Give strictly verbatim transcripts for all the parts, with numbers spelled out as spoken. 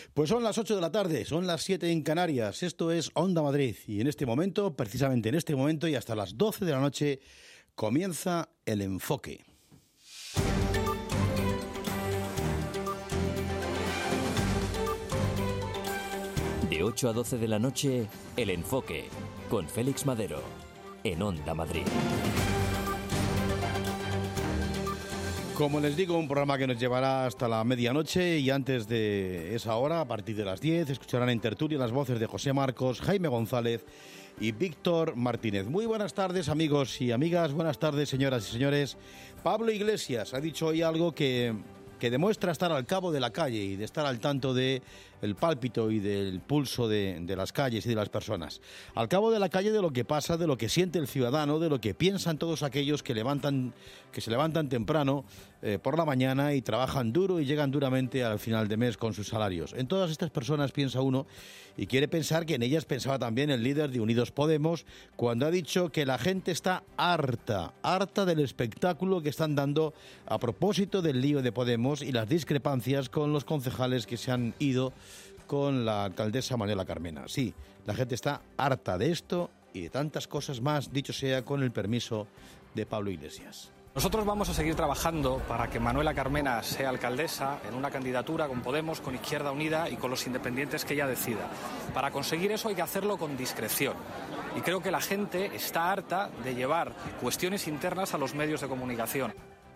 Pues son las ocho de la tarde, son las siete en Canarias. Esto es Onda Madrid y en este momento, precisamente en este momento y hasta las doce de la noche, comienza El Enfoque. De ocho a doce de la noche, El Enfoque, con Félix Madero, en Onda Madrid. Como les digo, un programa que nos llevará hasta la medianoche y antes de esa hora, a partir de las diez, escucharán en tertulia las voces de José Marcos, Jaime González y Víctor Martínez. Muy buenas tardes, amigos y amigas, buenas tardes, señoras y señores. Pablo Iglesias ha dicho hoy algo que, que demuestra estar al cabo de la calle y de estar al tanto de el pálpito y del pulso de, de las calles y de las personas. Al cabo de la calle de lo que pasa, de lo que siente el ciudadano, de lo que piensan todos aquellos que levantan, que se levantan temprano eh, por la mañana y trabajan duro y llegan duramente al final de mes con sus salarios. En todas estas personas piensa uno y quiere pensar que en ellas pensaba también el líder de Unidos Podemos cuando ha dicho que la gente está harta, harta del espectáculo que están dando a propósito del lío de Podemos y las discrepancias con los concejales que se han ido con la alcaldesa Manuela Carmena. Sí, la gente está harta de esto y de tantas cosas más, dicho sea con el permiso de Pablo Iglesias. Nosotros vamos a seguir trabajando para que Manuela Carmena sea alcaldesa en una candidatura con Podemos, con Izquierda Unida y con los independientes que ella decida. Para conseguir eso hay que hacerlo con discreción. Y creo que la gente está harta de llevar cuestiones internas a los medios de comunicación.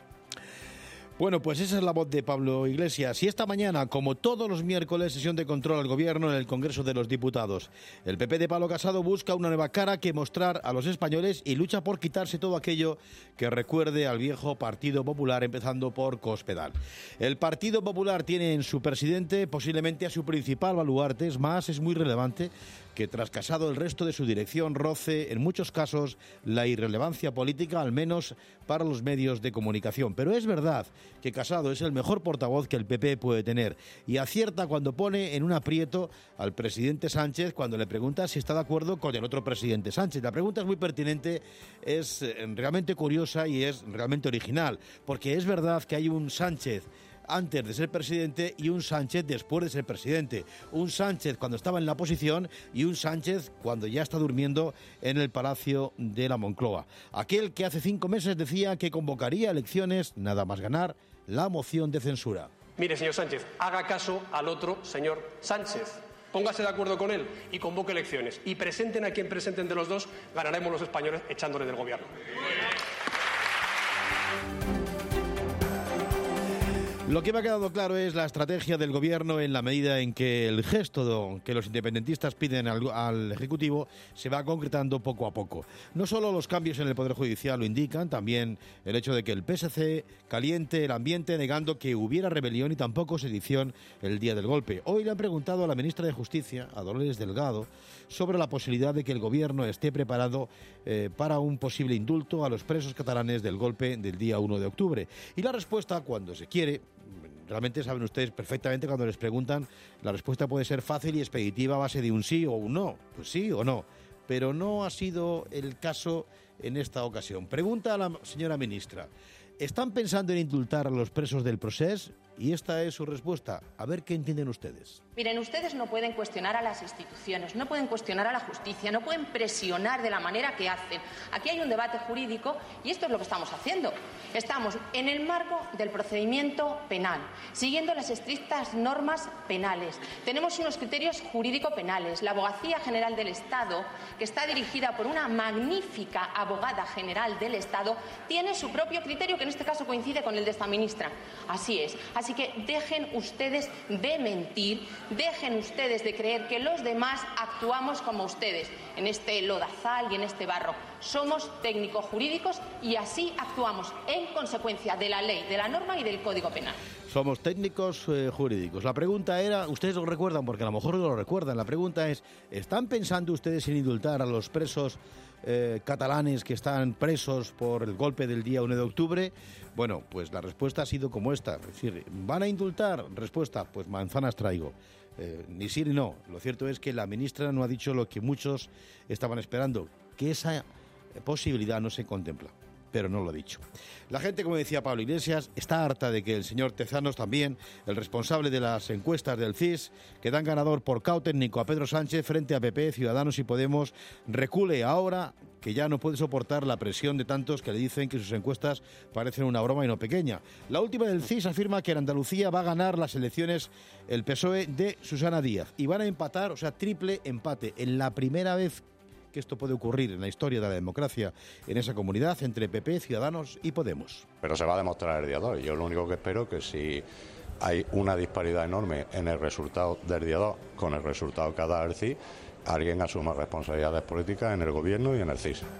Bueno, pues esa es la voz de Pablo Iglesias. Y esta mañana, como todos los miércoles, sesión de control al Gobierno en el Congreso de los Diputados. El P P de Pablo Casado busca una nueva cara que mostrar a los españoles y lucha por quitarse todo aquello que recuerde al viejo Partido Popular, empezando por Cospedal. El Partido Popular tiene en su presidente posiblemente a su principal baluarte, es más, es muy relevante que tras Casado el resto de su dirección roce en muchos casos la irrelevancia política, al menos para los medios de comunicación. Pero es verdad que Casado es el mejor portavoz que el P P puede tener y acierta cuando pone en un aprieto al presidente Sánchez cuando le pregunta si está de acuerdo con el otro presidente Sánchez. La pregunta es muy pertinente, es realmente curiosa y es realmente original, porque es verdad que hay un Sánchez antes de ser presidente y un Sánchez después de ser presidente. Un Sánchez cuando estaba en la oposición y un Sánchez cuando ya está durmiendo en el Palacio de la Moncloa. Aquel que hace cinco meses decía que convocaría elecciones nada más ganar la moción de censura. Mire, señor Sánchez, haga caso al otro señor Sánchez. Póngase de acuerdo con él y convoque elecciones. Y presenten a quien presenten de los dos, ganaremos los españoles echándole del gobierno. Lo que me ha quedado claro es la estrategia del Gobierno en la medida en que el gesto que los independentistas piden al, al Ejecutivo se va concretando poco a poco. No solo los cambios en el Poder Judicial lo indican, también el hecho de que el P S C caliente el ambiente negando que hubiera rebelión y tampoco sedición el día del golpe. Hoy le han preguntado a la ministra de Justicia, a Dolores Delgado, sobre la posibilidad de que el Gobierno esté preparado eh, para un posible indulto a los presos catalanes del golpe del día uno de octubre. Y la respuesta, cuando se quiere, realmente saben ustedes perfectamente cuando les preguntan, la respuesta puede ser fácil y expeditiva a base de un sí o un no. Pues sí o no. Pero no ha sido el caso en esta ocasión. Pregunta a la señora ministra, ¿están pensando en indultar a los presos del Procés? Y esta es su respuesta. A ver qué entienden ustedes. Miren, ustedes no pueden cuestionar a las instituciones, no pueden cuestionar a la justicia, no pueden presionar de la manera que hacen. Aquí hay un debate jurídico y esto es lo que estamos haciendo. Estamos en el marco del procedimiento penal, siguiendo las estrictas normas penales. Tenemos unos criterios jurídico-penales. La Abogacía General del Estado, que está dirigida por una magnífica abogada general del Estado, tiene su propio criterio, que en este caso coincide con el de esta ministra. Así es. Así que dejen ustedes de mentir, dejen ustedes de creer que los demás actuamos como ustedes, en este lodazal y en este barro. Somos técnicos jurídicos y así actuamos en consecuencia de la ley, de la norma y del Código Penal. Somos técnicos eh, jurídicos. La pregunta era, ustedes lo recuerdan porque a lo mejor no lo recuerdan, la pregunta es, ¿están pensando ustedes en indultar a los presos eh, catalanes que están presos por el golpe del día uno de octubre? Bueno, pues la respuesta ha sido como esta, es decir, ¿van a indultar? Respuesta, pues manzanas traigo. Eh, ni sí ni no. Lo cierto es que la ministra no ha dicho lo que muchos estaban esperando, que esa posibilidad no se contempla. pero no lo ha dicho. La gente, como decía Pablo Iglesias, está harta de que el señor Tezanos también, el responsable de las encuestas del C I S, que dan ganador por cao técnico a Pedro Sánchez frente a P P, Ciudadanos y Podemos, recule ahora que ya no puede soportar la presión de tantos que le dicen que sus encuestas parecen una broma y no pequeña. La última del C I S afirma que en Andalucía va a ganar las elecciones el P S O E de Susana Díaz y van a empatar, o sea, triple empate, en la primera vez que esto puede ocurrir en la historia de la democracia en esa comunidad entre P P, Ciudadanos y Podemos. Pero se va a demostrar el día dos. Yo lo único que espero es que si hay una disparidad enorme en el resultado del día dos con el resultado que ha dado el C I S, alguien asuma responsabilidades políticas en el gobierno y en el C I S.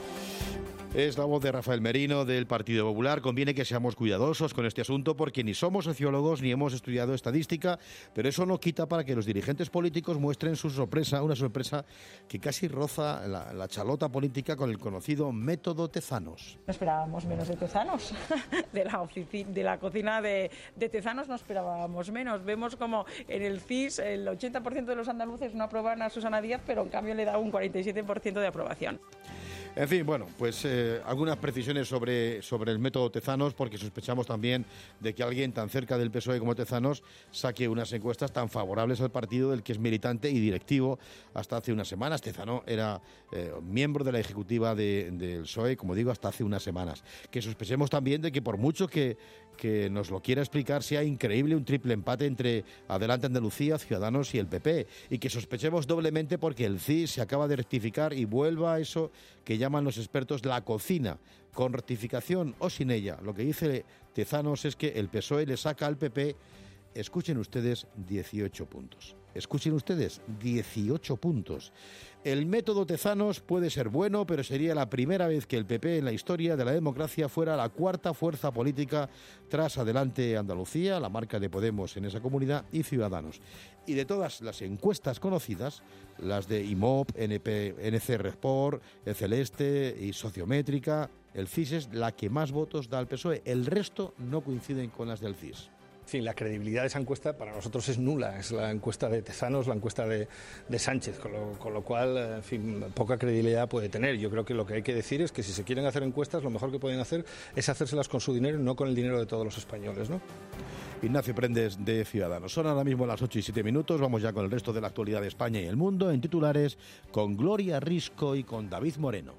Es la voz de Rafael Merino del Partido Popular. Conviene que seamos cuidadosos con este asunto porque ni somos sociólogos ni hemos estudiado estadística, pero eso no quita para que los dirigentes políticos muestren su sorpresa, una sorpresa que casi roza la, la chalota política con el conocido método Tezanos. No esperábamos menos de Tezanos, de la, ofici- de la cocina de, de Tezanos no esperábamos menos. Vemos como en el C I S el ochenta por ciento de los andaluces no aprueban a Susana Díaz, pero en cambio le da un cuarenta y siete por ciento de aprobación. En fin, bueno, pues eh, algunas precisiones sobre, sobre el método Tezanos, porque sospechamos también de que alguien tan cerca del P S O E como Tezanos saque unas encuestas tan favorables al partido del que es militante y directivo hasta hace unas semanas. Tezanos era eh, miembro de la ejecutiva de, del P S O E, como digo, hasta hace unas semanas. Que sospechemos también de que por mucho que, que nos lo quiera explicar, sea increíble un triple empate entre Adelante Andalucía, Ciudadanos y el P P. Y que sospechemos doblemente porque el C I S se acaba de rectificar y vuelva a eso que llaman los expertos la cocina, con rectificación o sin ella. Lo que dice Tezanos es que el P S O E le saca al P P, escuchen ustedes, dieciocho puntos. Escuchen ustedes, dieciocho puntos. El método Tezanos puede ser bueno, pero sería la primera vez que el P P en la historia de la democracia fuera la cuarta fuerza política tras Adelante Andalucía, la marca de Podemos en esa comunidad, y Ciudadanos. Y de todas las encuestas conocidas, las de I M O P, N P, N C Report, El Celeste y Sociométrica, el C I S es la que más votos da al P S O E. El resto no coinciden con las del C I S. En fin, la credibilidad de esa encuesta para nosotros es nula. Es la encuesta de Tezanos, la encuesta de, de Sánchez, con lo, con lo cual, en fin, poca credibilidad puede tener. Yo creo que lo que hay que decir es que si se quieren hacer encuestas, lo mejor que pueden hacer es hacérselas con su dinero y no con el dinero de todos los españoles, ¿no? Ignacio Prendes, de Ciudadanos. Son ahora mismo las ocho y siete minutos. Vamos ya con el resto de la actualidad de España y el mundo en titulares con Gloria Risco y con David Moreno.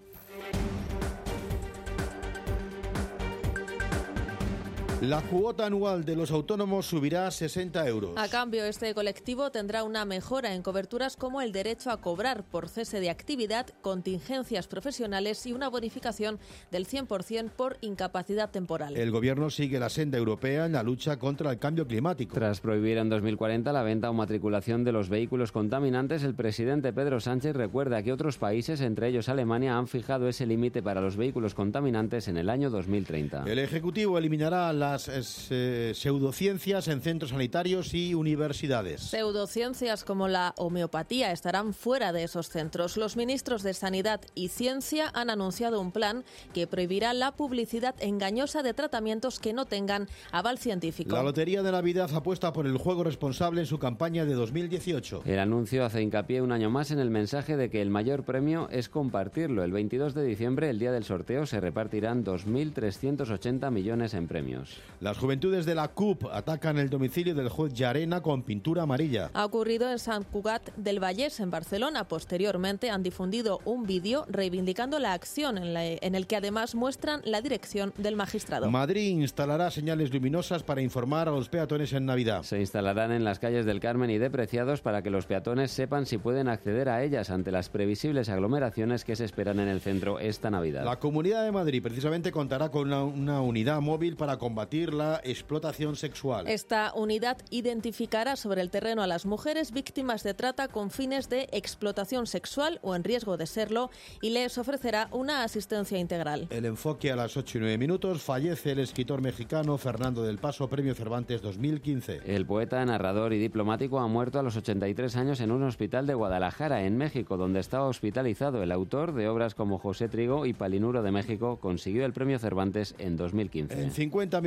La cuota anual de los autónomos subirá a sesenta euros. A cambio, este colectivo tendrá una mejora en coberturas como el derecho a cobrar por cese de actividad, contingencias profesionales y una bonificación del cien por ciento por incapacidad temporal. El Gobierno sigue la senda europea en la lucha contra el cambio climático. Tras prohibir en dos mil cuarenta la venta o matriculación de los vehículos contaminantes, el presidente Pedro Sánchez recuerda que otros países, entre ellos Alemania, han fijado ese límite para los vehículos contaminantes en el año dos mil treinta. El Ejecutivo eliminará las Es, eh, pseudociencias en centros sanitarios y universidades. Pseudociencias como la homeopatía estarán fuera de esos centros. Los ministros de Sanidad y Ciencia han anunciado un plan que prohibirá la publicidad engañosa de tratamientos que no tengan aval científico. La Lotería de Navidad apuesta por el juego responsable en su campaña de dos mil dieciocho. El anuncio hace hincapié un año más en el mensaje de que el mayor premio es compartirlo. El veintidós de diciembre, el día del sorteo, se repartirán dos mil trescientos ochenta millones en premios. Las juventudes de la C U P atacan el domicilio del juez Llarena con pintura amarilla. Ha ocurrido en Sant Cugat del Vallès, en Barcelona. Posteriormente han difundido un vídeo reivindicando la acción en, la, en el que además muestran la dirección del magistrado. Madrid instalará señales luminosas para informar a los peatones en Navidad. Se instalarán en las calles del Carmen y de Preciados para que los peatones sepan si pueden acceder a ellas ante las previsibles aglomeraciones que se esperan en el centro esta Navidad. La Comunidad de Madrid precisamente contará con una, una unidad móvil para combatir la explotación sexual. Esta unidad identificará sobre el terreno a las mujeres víctimas de trata con fines de explotación sexual o en riesgo de serlo y les ofrecerá una asistencia integral. El enfoque a las ocho y nueve minutos. Fallece el escritor mexicano Fernando del Paso, Premio Cervantes dos mil quince. El poeta, narrador y diplomático ha muerto a los ochenta y tres años en un hospital de Guadalajara, en México, donde estaba hospitalizado. El autor de obras como José Trigo y Palinuro de México consiguió el Premio Cervantes en dos mil quince. En cincuenta minutos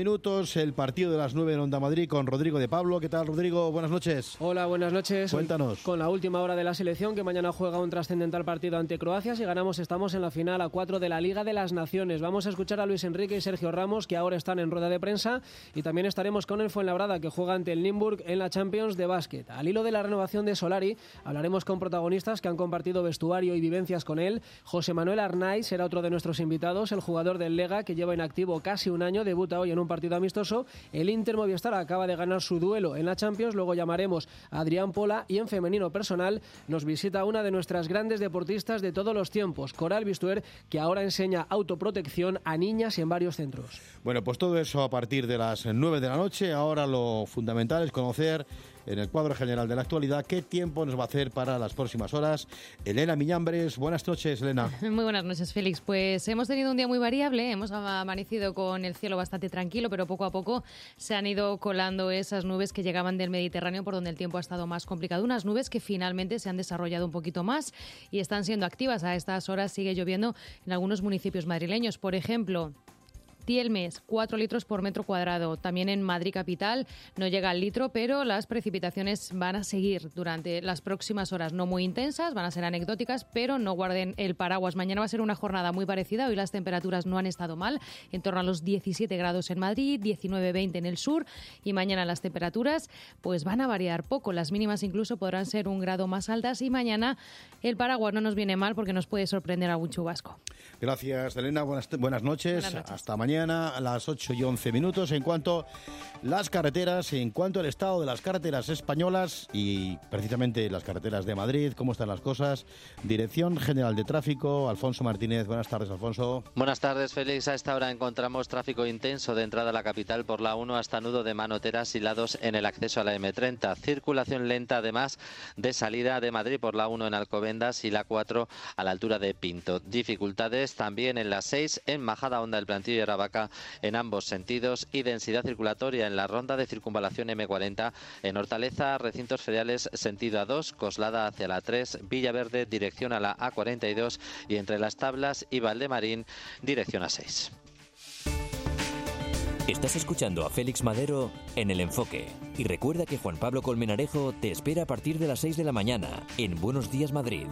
minutos, el partido de las nueve en Onda Madrid con Rodrigo de Pablo. ¿Qué tal, Rodrigo? Buenas noches. Hola, buenas noches. Cuéntanos. Con la última hora de la selección, que mañana juega un trascendental partido ante Croacia. Si ganamos, estamos en la final a cuatro de la Liga de las Naciones. Vamos a escuchar a Luis Enrique y Sergio Ramos, que ahora están en rueda de prensa, y también estaremos con el Fuenlabrada, que juega ante el Nymburk en la Champions de básquet. Al hilo de la renovación de Solari, hablaremos con protagonistas que han compartido vestuario y vivencias con él. José Manuel Arnaiz será otro de nuestros invitados, el jugador del Lega, que lleva inactivo casi un año, debuta hoy en un partido amistoso. El Inter Movistar acaba de ganar su duelo en la Champions. Luego llamaremos a Adrián Pola, y en femenino personal nos visita una de nuestras grandes deportistas de todos los tiempos, Coral Bistuer, que ahora enseña autoprotección a niñas en varios centros. Bueno, pues todo eso a partir de las nueve de la noche. Ahora lo fundamental es conocer en el cuadro general de la actualidad qué tiempo nos va a hacer para las próximas horas. Elena Miñambres, buenas noches, Elena. Muy buenas noches, Félix. Pues hemos tenido un día muy variable, hemos amanecido con el cielo bastante tranquilo, pero poco a poco se han ido colando esas nubes que llegaban del Mediterráneo, por donde el tiempo ha estado más complicado. Unas nubes que finalmente se han desarrollado un poquito más y están siendo activas. A estas horas sigue lloviendo en algunos municipios madrileños. Por ejemplo, Tielmes, cuatro litros por metro cuadrado. También en Madrid capital no llega al litro, pero las precipitaciones van a seguir durante las próximas horas. No muy intensas, van a ser anecdóticas, pero no guarden el paraguas. Mañana va a ser una jornada muy parecida. Hoy las temperaturas no han estado mal, en torno a los diecisiete grados en Madrid, diecinueve veinte en el sur, y mañana las temperaturas pues van a variar poco. Las mínimas incluso podrán ser un grado más altas, y mañana el paraguas no nos viene mal porque nos puede sorprender algún chubasco. Gracias, Elena. Buenas, buenas noches. Buenas noches. Hasta mañana a las ocho y once minutos. En cuanto a las carreteras, en cuanto al estado de las carreteras españolas y precisamente las carreteras de Madrid, ¿cómo están las cosas? Dirección General de Tráfico, Alfonso Martínez. Buenas tardes, Alfonso. Buenas tardes, Félix. A esta hora encontramos tráfico intenso de entrada a la capital por la uno hasta Nudo de Manoteras y lados en el acceso a la eme treinta. Circulación lenta, además, de salida de Madrid por la uno en Alcobendas y la cuatro a la altura de Pinto. Dificultades también en la seis en Majada Honda, el Plantillo y Ravaca en ambos sentidos, y densidad circulatoria en la ronda de circunvalación eme cuarenta en Hortaleza, recintos feriales sentido A dos, Coslada hacia la tres, Villaverde dirección a la A cuarenta y dos y entre Las Tablas y Valdemarín dirección A seis. Estás escuchando a Félix Madero en El Enfoque. Y recuerda que Juan Pablo Colmenarejo te espera a partir de las seis de la mañana en Buenos Días Madrid.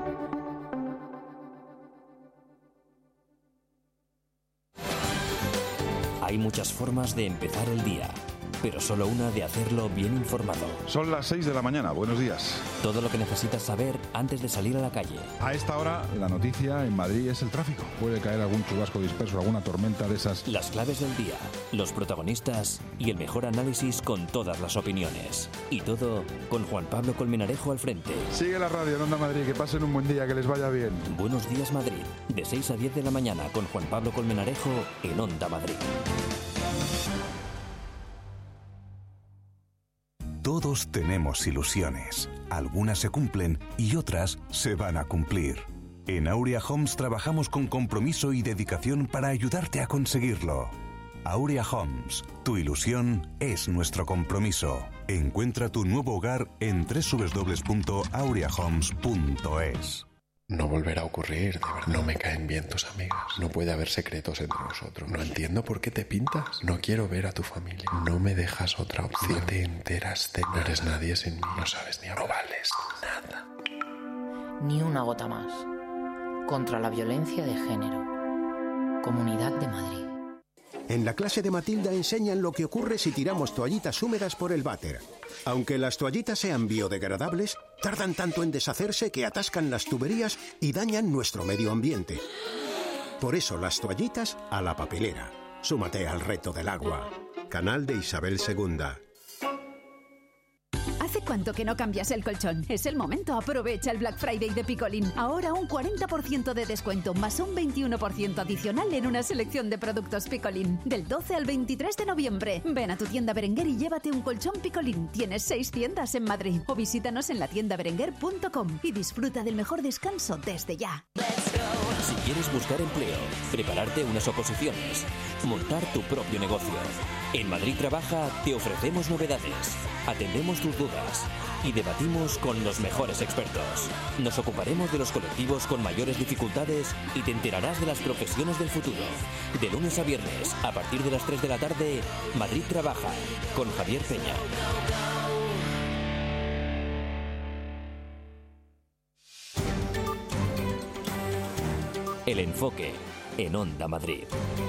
Hay muchas formas de empezar el día, pero solo una de hacerlo bien informado. Son las seis de la mañana, buenos días. Todo lo que necesitas saber antes de salir a la calle. A esta hora, la noticia en Madrid es el tráfico. Puede caer algún chubasco disperso, alguna tormenta de esas. Las claves del día, los protagonistas y el mejor análisis con todas las opiniones. Y todo con Juan Pablo Colmenarejo al frente. Sigue la radio en Onda Madrid, que pasen un buen día, que les vaya bien. Buenos días Madrid, de seis a diez de la mañana con Juan Pablo Colmenarejo en Onda Madrid. Todos tenemos ilusiones. Algunas se cumplen y otras se van a cumplir. En Aurea Homes trabajamos con compromiso y dedicación para ayudarte a conseguirlo. Aurea Homes, tu ilusión es nuestro compromiso. Encuentra tu nuevo hogar en doble u doble u doble u punto aurea homes punto es. No volverá a ocurrir, de verdad. No me caen bien tus amigas. No puede haber secretos entre nosotros. No entiendo por qué te pintas. No quiero ver a tu familia. No me dejas otra opción. No te enteras de nada. No eres nadie sin mí. No sabes ni hablar. No vales nada. Ni una gota más. Contra la violencia de género. Comunidad de Madrid. En la clase de Matilda enseñan lo que ocurre si tiramos toallitas húmedas por el váter. Aunque las toallitas sean biodegradables, tardan tanto en deshacerse que atascan las tuberías y dañan nuestro medio ambiente. Por eso las toallitas a la papelera. Súmate al reto del agua. Canal de Isabel segunda. ¿Hace cuánto que no cambias el colchón? Es el momento, aprovecha el Black Friday de Picolín. Ahora un cuarenta por ciento de descuento, más un veintiuno por ciento adicional en una selección de productos Picolín. Del doce al veintitrés de noviembre. Ven a tu tienda Berenguer y llévate un colchón Picolín. Tienes seis tiendas en Madrid. O visítanos en la tienda berenguer punto com y disfruta del mejor descanso desde ya. Si quieres buscar empleo, prepararte unas oposiciones, montar tu propio negocio. En Madrid Trabaja te ofrecemos novedades, atendemos tus dudas. y debatimos con los mejores expertos. Nos ocuparemos de los colectivos con mayores dificultades y te enterarás de las profesiones del futuro. De lunes a viernes, a partir de las tres de la tarde, Madrid Trabaja, con Javier Peña. El enfoque en Onda Madrid.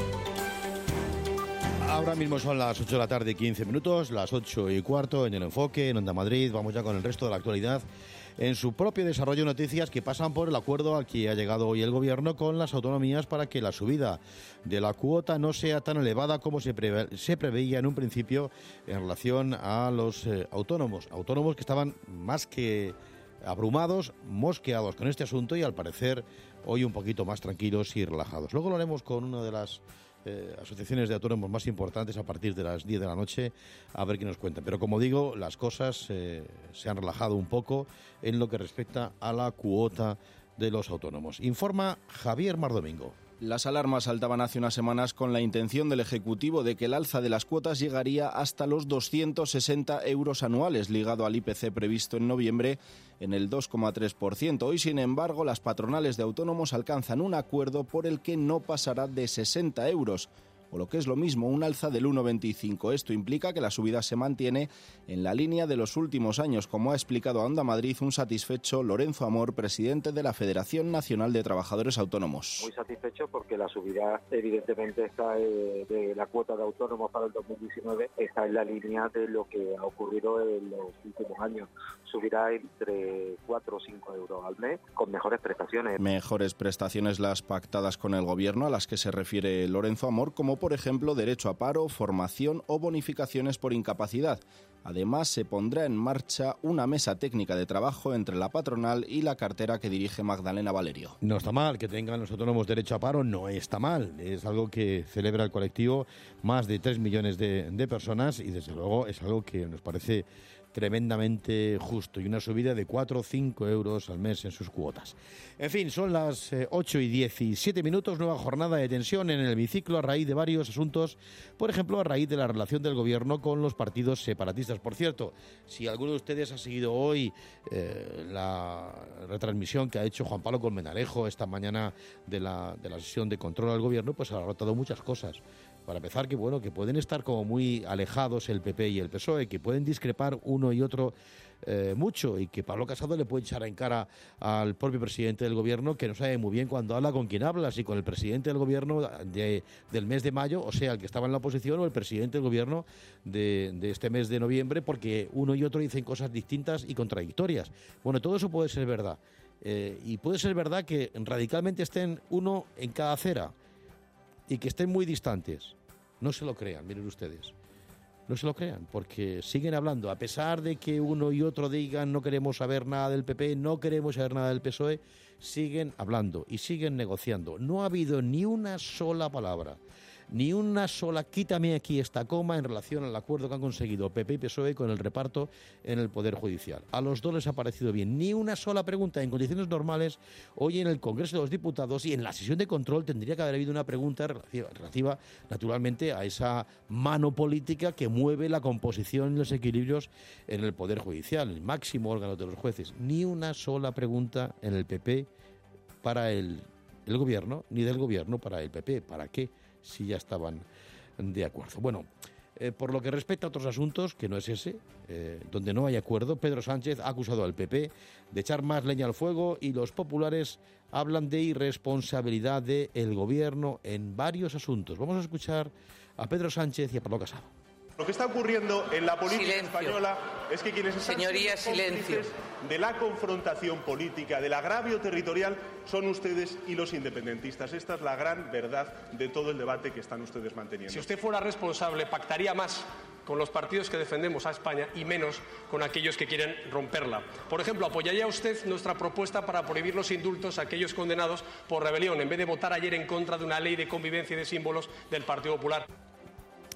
Ahora mismo son las ocho de la tarde y quince minutos, las ocho y cuarto en El Enfoque, en Onda Madrid. Vamos ya con el resto de la actualidad. En su propio desarrollo, noticias que pasan por el acuerdo al que ha llegado hoy el Gobierno con las autonomías para que la subida de la cuota no sea tan elevada como se, preve- se preveía en un principio en relación a los eh, autónomos. Autónomos que estaban más que abrumados, mosqueados con este asunto y al parecer hoy un poquito más tranquilos y relajados. Luego lo haremos con una de las Eh, asociaciones de autónomos más importantes a partir de las diez de la noche, a ver qué nos cuentan. Pero como digo, las cosas eh, se han relajado un poco en lo que respecta a la cuota de los autónomos. Informa Javier Mardomingo. Las alarmas saltaban hace unas semanas con la intención del Ejecutivo de que el alza de las cuotas llegaría hasta los doscientos sesenta euros anuales, ligado al I P C previsto en noviembre en el dos coma tres por ciento. Hoy, sin embargo, las patronales de autónomos alcanzan un acuerdo por el que no pasará de sesenta euros. O lo que es lo mismo, un alza del uno coma veinticinco. Esto implica que la subida se mantiene en la línea de los últimos años, como ha explicado a Onda Madrid un satisfecho Lorenzo Amor, presidente de la Federación Nacional de Trabajadores Autónomos. Muy satisfecho porque la subida evidentemente está eh, de la cuota de autónomos para el dos mil diecinueve, está en la línea de lo que ha ocurrido en los últimos años. Subirá entre cuatro o cinco euros al mes con mejores prestaciones. Mejores prestaciones las pactadas con el Gobierno, a las que se refiere Lorenzo Amor, como por ejemplo derecho a paro, formación o bonificaciones por incapacidad. Además, se pondrá en marcha una mesa técnica de trabajo entre la patronal y la cartera que dirige Magdalena Valerio. No está mal que tengan los autónomos derecho a paro, no está mal. Es algo que celebra el colectivo, más de tres millones de, de personas, y desde luego es algo que nos parece tremendamente justo, y una subida de cuatro o cinco euros al mes en sus cuotas. En fin, son las eh, ocho y diecisiete minutos, nueva jornada de tensión en el hemiciclo a raíz de varios asuntos, por ejemplo, a raíz de la relación del Gobierno con los partidos separatistas. Por cierto, si alguno de ustedes ha seguido hoy eh, la retransmisión que ha hecho Juan Pablo Colmenarejo esta mañana de la, de la sesión de control al Gobierno, pues ha notado muchas cosas. Para empezar, que bueno, que pueden estar como muy alejados el P P y el P S O E, que pueden discrepar uno y otro eh, mucho, y que Pablo Casado le puede echar en cara al propio presidente del Gobierno, que no sabe muy bien cuando habla con quién habla, si con el presidente del Gobierno de, del mes de mayo, o sea, el que estaba en la oposición, o el presidente del Gobierno de, de este mes de noviembre, porque uno y otro dicen cosas distintas y contradictorias. Bueno, todo eso puede ser verdad. Eh, y puede ser verdad que radicalmente estén uno en cada acera y que estén muy distantes. No se lo crean, miren ustedes. No se lo crean, porque siguen hablando. A pesar de que uno y otro digan no queremos saber nada del P P, no queremos saber nada del P S O E, siguen hablando y siguen negociando. No ha habido ni una sola palabra, ni una sola quítame aquí esta coma en relación al acuerdo que han conseguido P P y P S O E con el reparto en el Poder Judicial. A los dos les ha parecido bien. Ni una sola pregunta. En condiciones normales, hoy en el Congreso de los Diputados y en la sesión de control tendría que haber habido una pregunta relativa, relativa naturalmente, a esa mano política que mueve la composición y los equilibrios en el Poder Judicial, el máximo órgano de los jueces. Ni una sola pregunta en el P P para el, el Gobierno, ni del Gobierno para el P P. ¿Para qué? Si ya estaban de acuerdo. Bueno, eh, por lo que respecta a otros asuntos, que no es ese, eh, donde no hay acuerdo, Pedro Sánchez ha acusado al P P de echar más leña al fuego y los populares hablan de irresponsabilidad del Gobierno en varios asuntos. Vamos a escuchar a Pedro Sánchez y a Pablo Casado. Lo que está ocurriendo en la política silencio. española es que quienes están Señoría, siendo cómplices silencio. de la confrontación política, del agravio territorial, son ustedes y los independentistas. Esta es la gran verdad de todo el debate que están ustedes manteniendo. Si usted fuera responsable, pactaría más con los partidos que defendemos a España y menos con aquellos que quieren romperla. Por ejemplo, ¿apoyaría usted nuestra propuesta para prohibir los indultos a aquellos condenados por rebelión, en vez de votar ayer en contra de una ley de convivencia y de símbolos del Partido Popular?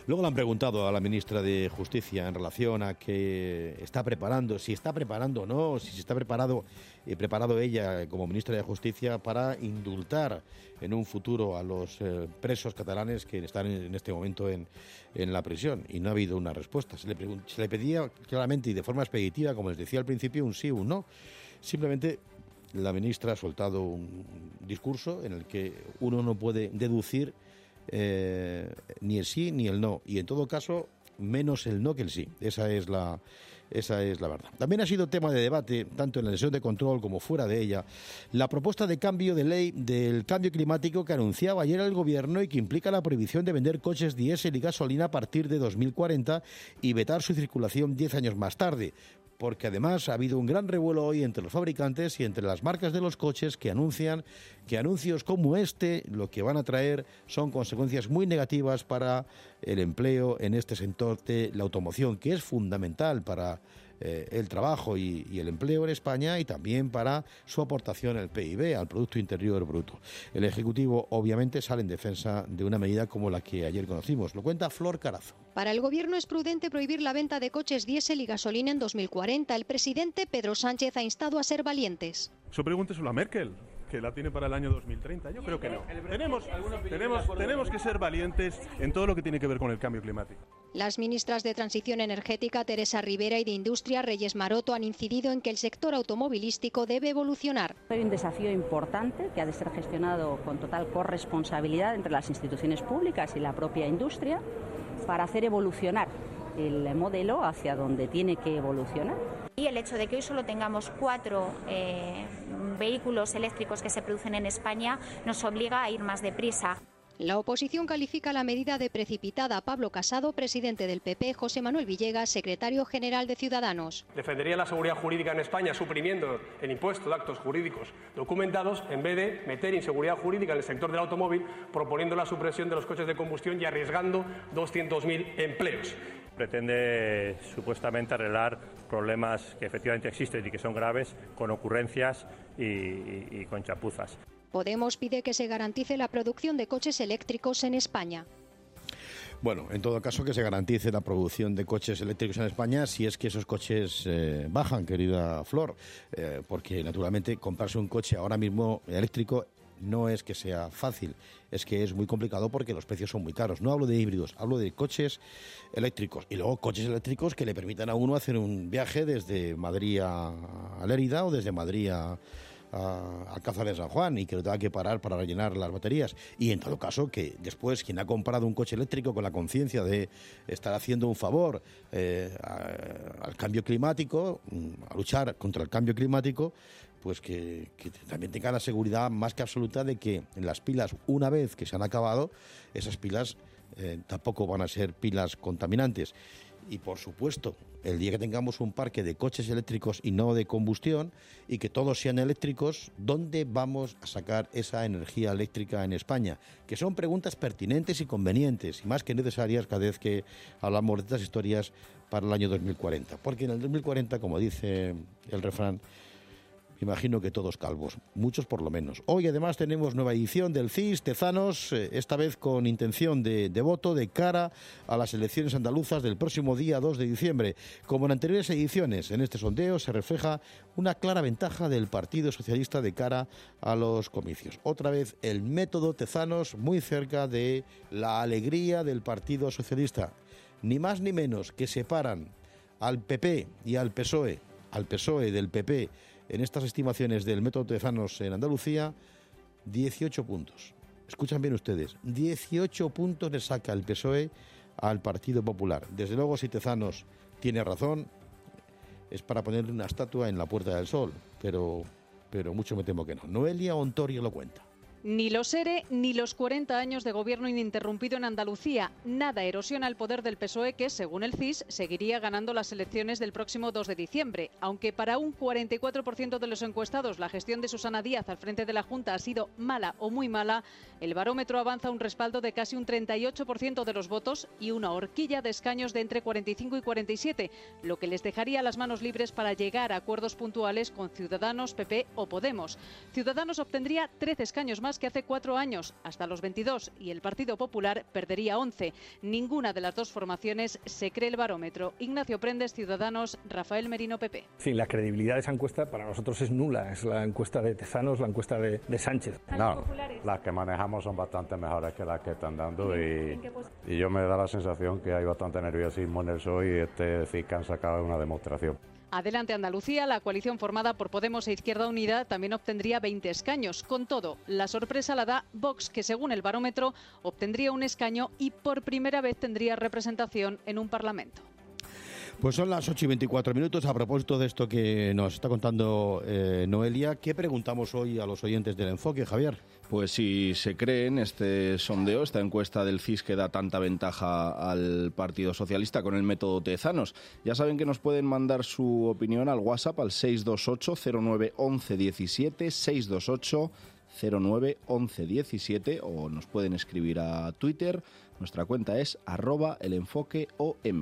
Luego le han preguntado a la ministra de Justicia en relación a que está preparando, si está preparando o no, si se está preparado, eh, preparado ella como ministra de Justicia para indultar en un futuro a los eh, presos catalanes que están en, en este momento en, en la prisión. Y no ha habido una respuesta. Se le, se le pedía claramente y de forma expeditiva, como les decía al principio, un sí o un no. Simplemente la ministra ha soltado un discurso en el que uno no puede deducir Eh, ni el sí ni el no, y en todo caso menos el no que el sí. Esa es la esa es la verdad. También ha sido tema de debate, tanto en la sesión de control como fuera de ella, la propuesta de cambio de ley del cambio climático que anunciaba ayer el Gobierno y que implica la prohibición de vender coches diésel y gasolina a partir de dos mil cuarenta y vetar su circulación diez años más tarde. Porque además ha habido un gran revuelo hoy entre los fabricantes y entre las marcas de los coches que anuncian que anuncios como este lo que van a traer son consecuencias muy negativas para el empleo en este sector de la automoción, que es fundamental para eh, el trabajo y, y el empleo en España y también para su aportación al P I B, al Producto Interior Bruto. El Ejecutivo obviamente sale en defensa de una medida como la que ayer conocimos. Lo cuenta Flor Carazo. Para el Gobierno es prudente prohibir la venta de coches diésel y gasolina en dos mil cuarenta. El presidente Pedro Sánchez ha instado a ser valientes. Eso pregúnteselo a Merkel, que la tiene para el año dos mil treinta. Yo creo que no. Tenemos, tenemos, tenemos que ser valientes en todo lo que tiene que ver con el cambio climático. Las ministras de Transición Energética, Teresa Rivera, y de Industria, Reyes Maroto, han incidido en que el sector automovilístico debe evolucionar. Hay un desafío importante que ha de ser gestionado con total corresponsabilidad entre las instituciones públicas y la propia industria para hacer evolucionar el modelo hacia donde tiene que evolucionar. Y el hecho de que hoy solo tengamos cuatro eh, vehículos eléctricos que se producen en España nos obliga a ir más deprisa. La oposición califica la medida de precipitada. Pablo Casado, presidente del P P, José Manuel Villegas, secretario general de Ciudadanos. Defendería la seguridad jurídica en España suprimiendo el impuesto de actos jurídicos documentados en vez de meter inseguridad jurídica en el sector del automóvil, proponiendo la supresión de los coches de combustión y arriesgando doscientos mil empleos. Pretende supuestamente arreglar problemas que efectivamente existen y que son graves con ocurrencias y, y, y con chapuzas. Podemos pide que se garantice la producción de coches eléctricos en España. Bueno, en todo caso que se garantice la producción de coches eléctricos en España si es que esos coches eh, bajan, querida Flor, eh, porque naturalmente comprarse un coche ahora mismo eléctrico no es que sea fácil, es que es muy complicado porque los precios son muy caros. No hablo de híbridos, hablo de coches eléctricos. Y luego coches eléctricos que le permitan a uno hacer un viaje desde Madrid a, a Lérida o desde Madrid a, a Alcázar de San Juan y que no tenga que parar para rellenar las baterías. Y en todo caso que después quien ha comprado un coche eléctrico con la conciencia de estar haciendo un favor eh, a, al cambio climático, a luchar contra el cambio climático, pues que, que también tenga la seguridad más que absoluta de que las pilas, una vez que se han acabado, esas pilas eh, tampoco van a ser pilas contaminantes. Y por supuesto, el día que tengamos un parque de coches eléctricos y no de combustión y que todos sean eléctricos, ¿dónde vamos a sacar esa energía eléctrica en España? Que son preguntas pertinentes y convenientes y más que necesarias cada vez que hablamos de estas historias para el año dos mil cuarenta. Porque en el dos mil cuarenta, como dice el refrán, imagino que todos calvos, muchos por lo menos. Hoy además tenemos nueva edición del C I S Tezanos, eh, esta vez con intención de, de voto de cara a las elecciones andaluzas del próximo día dos de diciembre. Como en anteriores ediciones, en este sondeo se refleja una clara ventaja del Partido Socialista de cara a los comicios. Otra vez el método Tezanos muy cerca de la alegría del Partido Socialista. Ni más ni menos que separan al P P y al P S O E, al P S O E del P P, en estas estimaciones del método Tezanos en Andalucía, dieciocho puntos. Escuchan bien ustedes, dieciocho puntos le saca el P S O E al Partido Popular. Desde luego, si Tezanos tiene razón, es para ponerle una estatua en la Puerta del Sol, pero, pero mucho me temo que no. Noelia Ontorio lo cuenta. Ni los ERE ni los cuarenta años de gobierno ininterrumpido en Andalucía. Nada erosiona el poder del P S O E que, según el C I S, seguiría ganando las elecciones del próximo dos de diciembre. Aunque para un cuarenta y cuatro por ciento de los encuestados la gestión de Susana Díaz al frente de la Junta ha sido mala o muy mala, el barómetro avanza un respaldo de casi un treinta y ocho por ciento de los votos y una horquilla de escaños de entre cuarenta y cinco y cuarenta y siete, lo que les dejaría las manos libres para llegar a acuerdos puntuales con Ciudadanos, P P o Podemos. Ciudadanos obtendría trece escaños más más que hace cuatro años, hasta los veintidós, y el Partido Popular perdería once. Ninguna de las dos formaciones se cree el barómetro. Ignacio Prendes, Ciudadanos, Rafael Merino, P P. Sí, la credibilidad de esa encuesta para nosotros es nula. Es la encuesta de Tezanos, la encuesta de, de Sánchez. No, las que manejamos son bastante mejores que las que están dando y, y yo me da la sensación que hay bastante nerviosismo en el P S O E y este C I C que han sacado una demostración. Adelante Andalucía, la coalición formada por Podemos e Izquierda Unida también obtendría veinte escaños. Con todo, la sorpresa la da Vox, que según el barómetro obtendría un escaño y por primera vez tendría representación en un Parlamento. Pues son las ocho y veinticuatro minutos. A propósito de esto que nos está contando eh, Noelia, ¿qué preguntamos hoy a los oyentes del Enfoque, Javier? Pues si se creen este sondeo, esta encuesta del C I S que da tanta ventaja al Partido Socialista con el método Tezanos. Ya saben que nos pueden mandar su opinión al WhatsApp al seis dos ocho cero nueve once diecisiete, seis dos ocho cero nueve once diecisiete, o nos pueden escribir a Twitter. Nuestra cuenta es arroba elenfoqueom.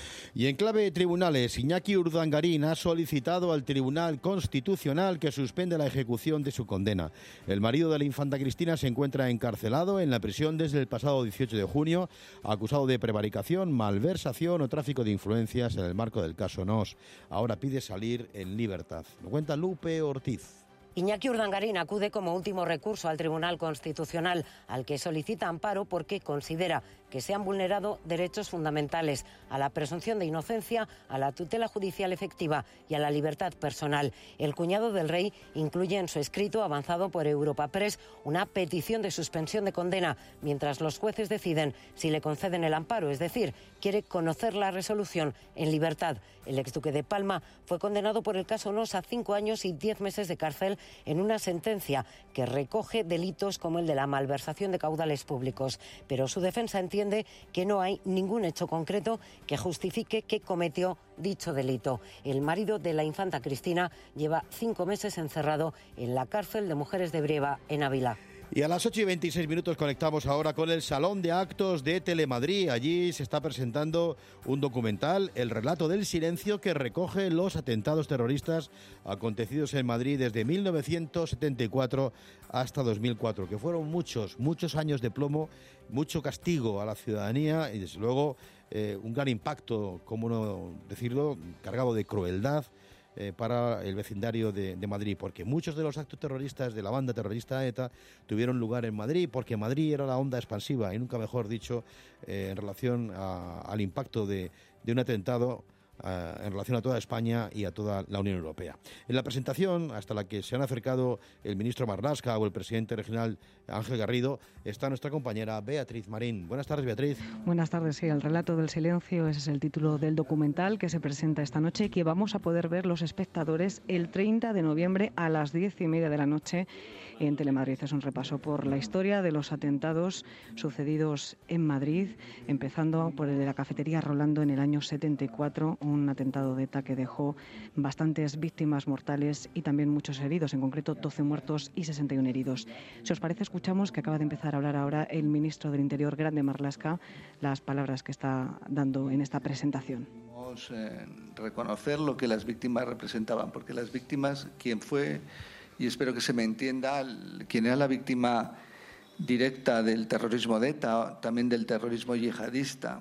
Y en clave de tribunales, Iñaki Urdangarín ha solicitado al Tribunal Constitucional que suspenda la ejecución de su condena. El marido de la infanta Cristina se encuentra encarcelado en la prisión desde el pasado dieciocho de junio, acusado de prevaricación, malversación o tráfico de influencias en el marco del caso Nos. Ahora pide salir en libertad. Lo cuenta Lupe Ortiz. Iñaki Urdangarín acude como último recurso al Tribunal Constitucional, al que solicita amparo porque considera que se han vulnerado derechos fundamentales a la presunción de inocencia, a la tutela judicial efectiva y a la libertad personal. El cuñado del rey incluye en su escrito, avanzado por Europa Press, una petición de suspensión de condena, mientras los jueces deciden si le conceden el amparo, es decir, quiere conocer la resolución en libertad. El exduque de Palma fue condenado por el caso Nos a cinco años y diez meses de cárcel en una sentencia que recoge delitos como el de la malversación de caudales públicos. Pero su defensa entiende que no hay ningún hecho concreto que justifique que cometió dicho delito. El marido de la infanta Cristina lleva cinco meses encerrado en la cárcel de mujeres de Brieva, en Ávila. Y a las ocho y veintiséis minutos conectamos ahora con el Salón de Actos de Telemadrid. Allí se está presentando un documental, El relato del silencio, que recoge los atentados terroristas acontecidos en Madrid desde mil novecientos setenta y cuatro hasta dos mil cuatro, que fueron muchos, muchos años de plomo, mucho castigo a la ciudadanía y desde luego eh, un gran impacto, cómo no decirlo, cargado de crueldad Eh, para el vecindario de, de Madrid, porque muchos de los actos terroristas de la banda terrorista ETA tuvieron lugar en Madrid, porque Madrid era la onda expansiva, y nunca mejor dicho, eh, en relación a, al impacto de, de un atentado Uh, en relación a toda España y a toda la Unión Europea. En la presentación, hasta la que se han acercado el ministro Marlaska o el presidente regional Ángel Garrido, está nuestra compañera Beatriz Marín. Buenas tardes, Beatriz. Buenas tardes, sí. El relato del silencio, ese es el título del documental que se presenta esta noche y que vamos a poder ver los espectadores el treinta de noviembre a las diez y media de la noche en Telemadrid. Es un repaso por la historia de los atentados sucedidos en Madrid, empezando por el de la cafetería Rolando en el año setenta y cuatro, un atentado de ETA que dejó bastantes víctimas mortales y también muchos heridos, en concreto doce muertos y sesenta y uno heridos. Si os parece, escuchamos que acaba de empezar a hablar ahora el ministro del Interior, Grande Marlaska, las palabras que está dando en esta presentación. Vamos a reconocer lo que las víctimas representaban, porque las víctimas, quien fue, y espero que se me entienda, quien era la víctima directa del terrorismo de ETA, también del terrorismo yihadista,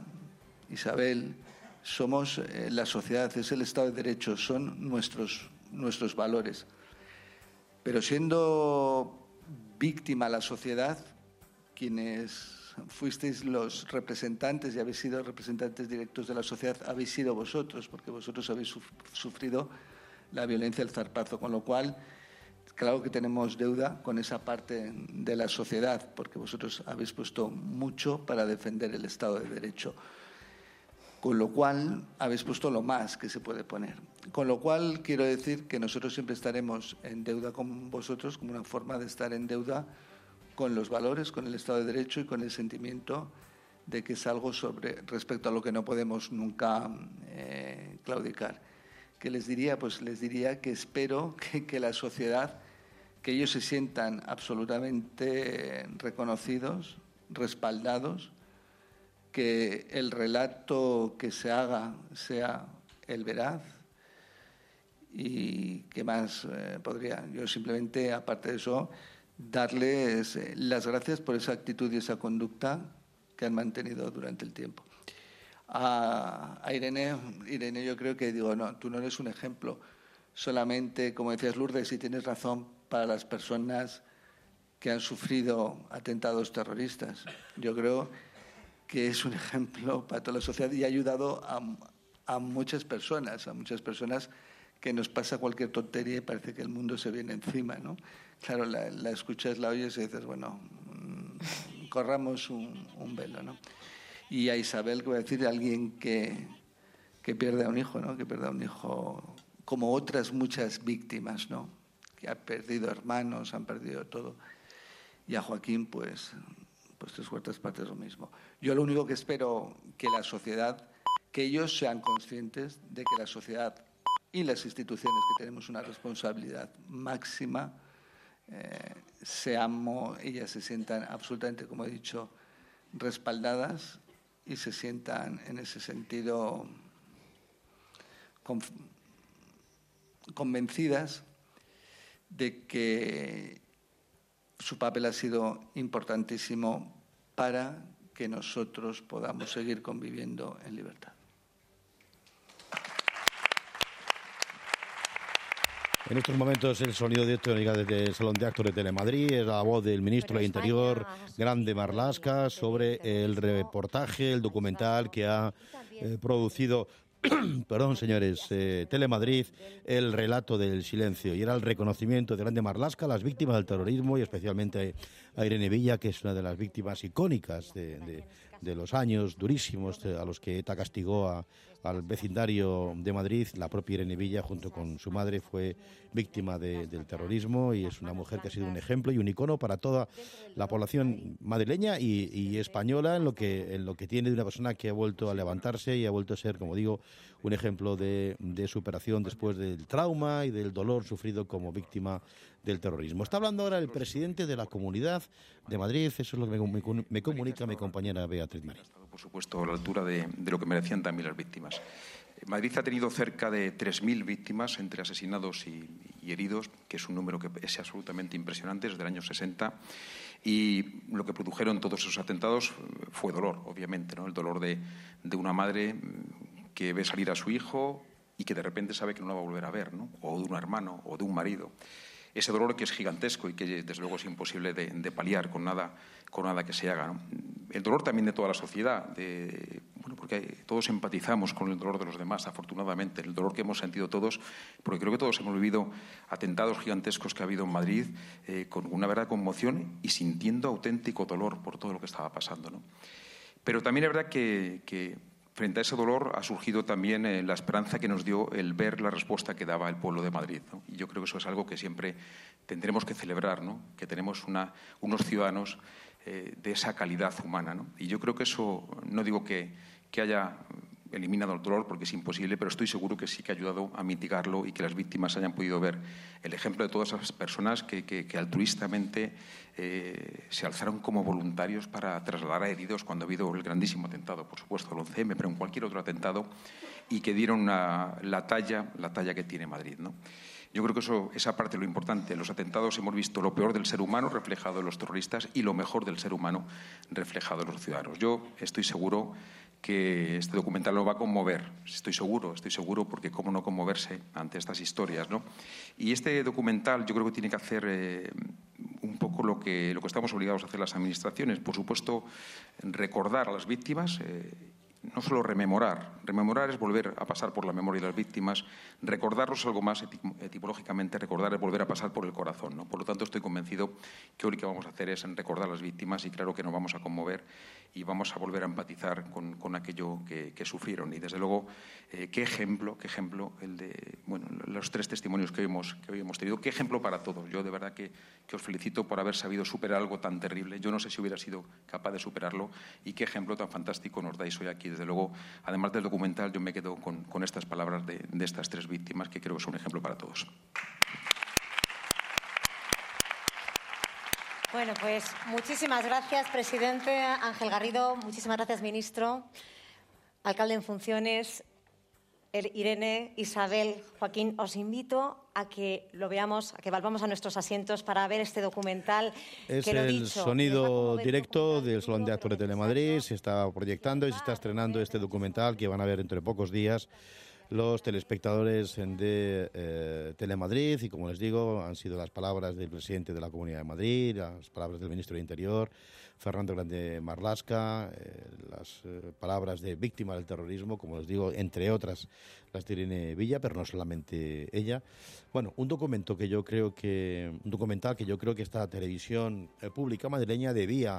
Isabel, somos eh, la sociedad, es el Estado de Derecho, son nuestros, nuestros valores. Pero siendo víctima la sociedad, quienes fuisteis los representantes y habéis sido representantes directos de la sociedad, habéis sido vosotros, porque vosotros habéis sufrido la violencia del zarpazo, con lo cual, claro que tenemos deuda con esa parte de la sociedad, porque vosotros habéis puesto mucho para defender el Estado de Derecho. Con lo cual, habéis puesto lo más que se puede poner. Con lo cual, quiero decir que nosotros siempre estaremos en deuda con vosotros, como una forma de estar en deuda con los valores, con el Estado de Derecho y con el sentimiento de que es algo sobre, respecto a lo que no podemos nunca eh, claudicar. ¿Qué les diría? Pues les diría que espero que, que la sociedad, que ellos se sientan absolutamente reconocidos, respaldados, que el relato que se haga sea el veraz y qué más eh, podría. Yo simplemente, aparte de eso, darles las gracias por esa actitud y esa conducta que han mantenido durante el tiempo. A, a Irene, Irene, yo creo que digo, no, tú no eres un ejemplo. Solamente, como decías Lourdes, y tienes razón, para las personas que han sufrido atentados terroristas. Yo creo que es un ejemplo para toda la sociedad y ha ayudado a, a muchas personas, a muchas personas que nos pasa cualquier tontería y parece que el mundo se viene encima, ¿no? Claro, la, la escuchas, la oyes y dices, bueno, mmm, corramos un, un velo, ¿no? Y a Isabel, que voy a decir, alguien que, que pierde a un hijo, ¿no? Que pierde a un hijo como otras muchas víctimas, ¿no? Que ha perdido hermanos, han perdido todo. Y a Joaquín, pues, pues tres cuartas partes lo mismo. Yo lo único que espero que la sociedad, que ellos sean conscientes de que la sociedad y las instituciones que tenemos una responsabilidad máxima, eh, seamos, ellas se sientan absolutamente, como he dicho, respaldadas y se sientan en ese sentido conf- convencidas de que su papel ha sido importantísimo para que nosotros podamos seguir conviviendo en libertad. En estos momentos el sonido directo desde el Salón de Actos de Telemadrid es la voz del ministro del Interior, Grande Marlaska, sobre el reportaje, el documental que ha eh, producido, perdón señores, eh, Telemadrid, El relato del silencio. Y era el reconocimiento de Grande Marlaska a las víctimas del terrorismo y especialmente a Irene Villa, que es una de las víctimas icónicas de, de, de los años durísimos a los que ETA castigó a, al vecindario de Madrid. La propia Irene Villa, junto con su madre, fue víctima de, del terrorismo y es una mujer que ha sido un ejemplo y un icono para toda la población madrileña y, y española en lo que en lo que tiene de una persona que ha vuelto a levantarse y ha vuelto a ser, como digo, un ejemplo de, de superación después del trauma y del dolor sufrido como víctima del terrorismo. Está hablando ahora el presidente de la Comunidad de Madrid, eso es lo que me, me, me comunica mi compañera Beatriz Marín. Por supuesto, a la altura de, de lo que merecían también las víctimas. Madrid ha tenido cerca de tres mil víctimas entre asesinados y, y heridos, que es un número que es absolutamente impresionante desde el año sesenta. Y lo que produjeron todos esos atentados fue dolor, obviamente, ¿no? El dolor de, de una madre que ve salir a su hijo y que de repente sabe que no la va a volver a ver, ¿no? O de un hermano o de un marido. Ese dolor que es gigantesco y que desde luego es imposible de, de paliar con nada, con nada que se haga, ¿no? El dolor también de toda la sociedad, de, bueno, porque hay, todos empatizamos con el dolor de los demás, afortunadamente, el dolor que hemos sentido todos, porque creo que todos hemos vivido atentados gigantescos que ha habido en Madrid eh, con una verdadera conmoción y sintiendo auténtico dolor por todo lo que estaba pasando, ¿no? Pero también es verdad que, que frente a ese dolor ha surgido también eh, la esperanza que nos dio el ver la respuesta que daba el pueblo de Madrid, ¿no? Y yo creo que eso es algo que siempre tendremos que celebrar, ¿no? Que tenemos una, unos ciudadanos eh, de esa calidad humana, ¿no? Y yo creo que eso, no digo que, que haya eliminado el dolor porque es imposible, pero estoy seguro que sí que ha ayudado a mitigarlo y que las víctimas hayan podido ver el ejemplo de todas esas personas que, que, que altruistamente eh, se alzaron como voluntarios para trasladar a heridos cuando ha habido el grandísimo atentado, por supuesto, el once eme, pero en cualquier otro atentado, y que dieron una, la talla, la talla que tiene Madrid, ¿no? Yo creo que eso, esa parte es lo importante. En los atentados hemos visto lo peor del ser humano reflejado en los terroristas y lo mejor del ser humano reflejado en los ciudadanos. Yo estoy seguro que este documental lo va a conmover. Estoy seguro, estoy seguro, porque cómo no conmoverse ante estas historias, ¿no? Y este documental yo creo que tiene que hacer eh, un poco lo que, lo que estamos obligados a hacer las administraciones. Por supuesto, recordar a las víctimas, eh, no solo rememorar. Rememorar es volver a pasar por la memoria de las víctimas. Recordarlos es algo más etimológicamente. Recordar es volver a pasar por el corazón, ¿no? Por lo tanto, estoy convencido que hoy lo que vamos a hacer es recordar a las víctimas y claro que nos vamos a conmover y vamos a volver a empatizar con, con aquello que, que sufrieron. Y, desde luego, eh, qué ejemplo, qué ejemplo el de, bueno, los tres testimonios que hoy hemos, que hoy hemos tenido. Qué ejemplo para todos. Yo, de verdad, que, que os felicito por haber sabido superar algo tan terrible. Yo no sé si hubiera sido capaz de superarlo y qué ejemplo tan fantástico nos dais hoy aquí. Desde luego, además del documental, yo me quedo con, con estas palabras de, de estas tres víctimas que creo que son un ejemplo para todos. Bueno, pues muchísimas gracias, presidente Ángel Garrido. Muchísimas gracias, ministro, alcalde en funciones. Irene, Isabel, Joaquín, os invito a que lo veamos, a que volvamos a nuestros asientos para ver este documental. Es que lo el dicho, sonido directo del Salón de Actores de Telemadrid. Se está proyectando y se está estrenando este documental que van a ver dentro de pocos días los telespectadores de eh, Telemadrid, y como les digo, han sido las palabras del presidente de la Comunidad de Madrid, las palabras del ministro de Interior, Fernando Grande Marlaska, eh, las eh, palabras de víctima del terrorismo, como les digo, entre otras las de Irene Villa, pero no solamente ella. Bueno, un documento que yo creo que un documental que yo creo que esta televisión eh, pública madrileña debía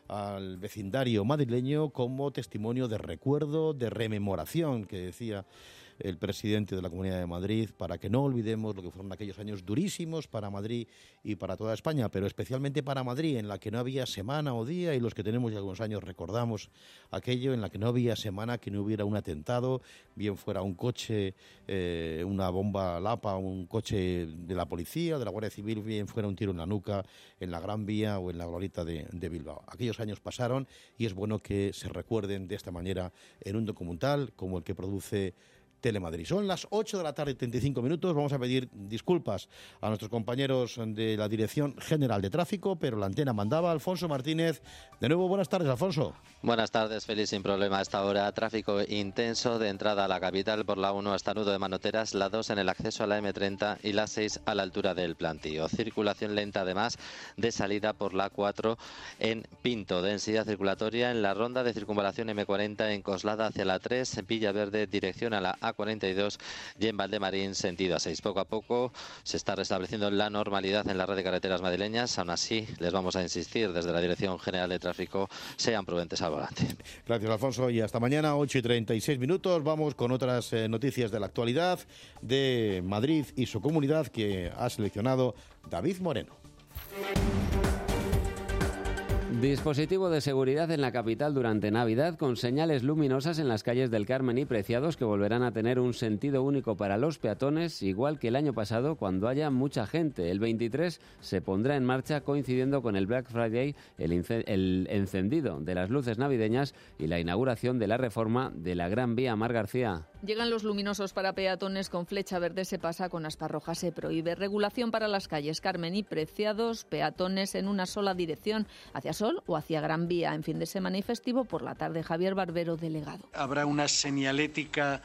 al vecindario madrileño como testimonio de recuerdo, de rememoración, que decía el presidente de la Comunidad de Madrid, para que no olvidemos lo que fueron aquellos años durísimos para Madrid y para toda España, pero especialmente para Madrid, en la que no había semana o día, y los que tenemos ya algunos años recordamos aquello, en la que no había semana que no hubiera un atentado, bien fuera un coche, eh, una bomba lapa, un coche de la policía, de la Guardia Civil, bien fuera un tiro en la nuca, en la Gran Vía o en la glorieta de, de Bilbao. Aquellos años pasaron y es bueno que se recuerden de esta manera en un documental como el que produce Telemadrid. Son las ocho de la tarde y treinta y cinco minutos. Vamos a pedir disculpas a nuestros compañeros de la Dirección General de Tráfico, pero la antena mandaba. Alfonso Martínez. De nuevo, buenas tardes, Alfonso. Buenas tardes, Félix, sin problema. A esta hora, tráfico intenso de entrada a la capital por la uno hasta Nudo de Manoteras, la dos en el acceso a la eme treinta y la seis a la altura del Plantío. Circulación lenta, además, de salida por la cuatro en Pinto. Densidad circulatoria en la ronda de circunvalación eme cuarenta en Coslada hacia la tres, Villaverde, dirección a la A cuarenta y dos y en Valdemarín, sentido a seis. Poco a poco se está restableciendo la normalidad en la red de carreteras madrileñas. Aún así, les vamos a insistir desde la Dirección General de Tráfico, sean prudentes al volante. Gracias, Alfonso, y hasta mañana, ocho y treinta y seis minutos. Vamos con otras eh, noticias de la actualidad de Madrid y su comunidad, que ha seleccionado David Moreno. Dispositivo de seguridad en la capital durante Navidad, con señales luminosas en las calles del Carmen y Preciados que volverán a tener un sentido único para los peatones, igual que el año pasado cuando haya mucha gente. El veintitrés se pondrá en marcha coincidiendo con el Black Friday, el, el encendido de las luces navideñas y la inauguración de la reforma de la Gran Vía Mar García. Llegan los luminosos para peatones con flecha verde, se pasa con aspa roja, se prohíbe. Regulación para las calles Carmen y Preciados, peatones en una sola dirección, hacia Sol o hacia Gran Vía. En fin de semana y festivo, por la tarde, Javier Barbero, delegado. Habrá una señalética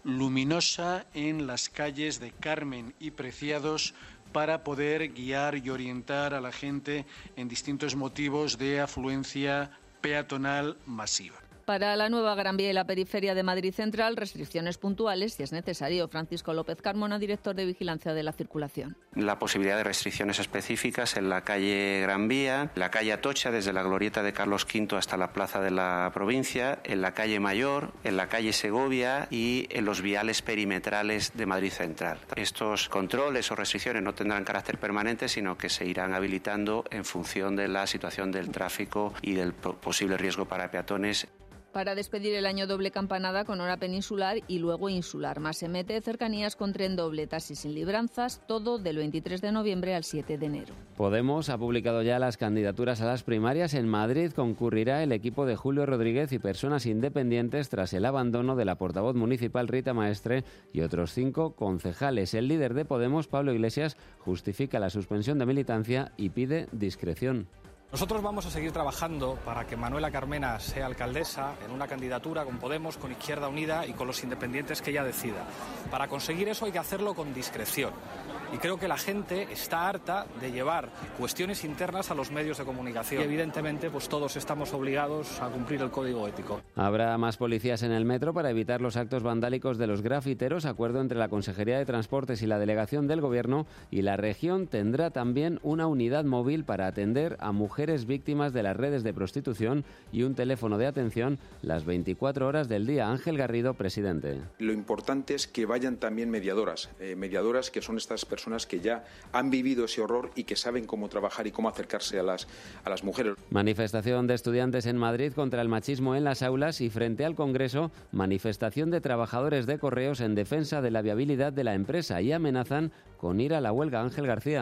luminosa en las calles de Carmen y Preciados para poder guiar y orientar a la gente en distintos motivos de afluencia peatonal masiva. Para la nueva Gran Vía y la periferia de Madrid Central, restricciones puntuales si es necesario. Francisco López Carmona, director de Vigilancia de la Circulación. La posibilidad de restricciones específicas en la calle Gran Vía, la calle Atocha desde la glorieta de Carlos quinto hasta la Plaza de la Provincia, en la calle Mayor, en la calle Segovia y en los viales perimetrales de Madrid Central. Estos controles o restricciones no tendrán carácter permanente, sino que se irán habilitando en función de la situación del tráfico y del posible riesgo para peatones. Para despedir el año, doble campanada con hora peninsular y luego insular. Más se mete, cercanías con tren doble, taxis sin libranzas, todo del veintitrés de noviembre al siete de enero. Podemos ha publicado ya las candidaturas a las primarias. En Madrid concurrirá el equipo de Julio Rodríguez y personas independientes tras el abandono de la portavoz municipal Rita Maestre y otros cinco concejales. El líder de Podemos, Pablo Iglesias, justifica la suspensión de militancia y pide discreción. Nosotros vamos a seguir trabajando para que Manuela Carmena sea alcaldesa en una candidatura con Podemos, con Izquierda Unida y con los independientes que ella decida. Para conseguir eso hay que hacerlo con discreción. Y creo que la gente está harta de llevar cuestiones internas a los medios de comunicación. Y evidentemente, pues todos estamos obligados a cumplir el código ético. Habrá más policías en el metro para evitar los actos vandálicos de los grafiteros. Acuerdo entre la Consejería de Transportes y la Delegación del Gobierno. Y la región tendrá también una unidad móvil para atender a mujeres víctimas de las redes de prostitución y un teléfono de atención las veinticuatro horas del día. Ángel Garrido, presidente. Lo importante es que vayan también mediadoras, eh, mediadoras que son estas personas personas que ya han vivido ese horror y que saben cómo trabajar y cómo acercarse a las, a las mujeres. Manifestación de estudiantes en Madrid contra el machismo en las aulas y frente al Congreso, manifestación de trabajadores de Correos en defensa de la viabilidad de la empresa y amenazan con ir a la huelga. Ángel García.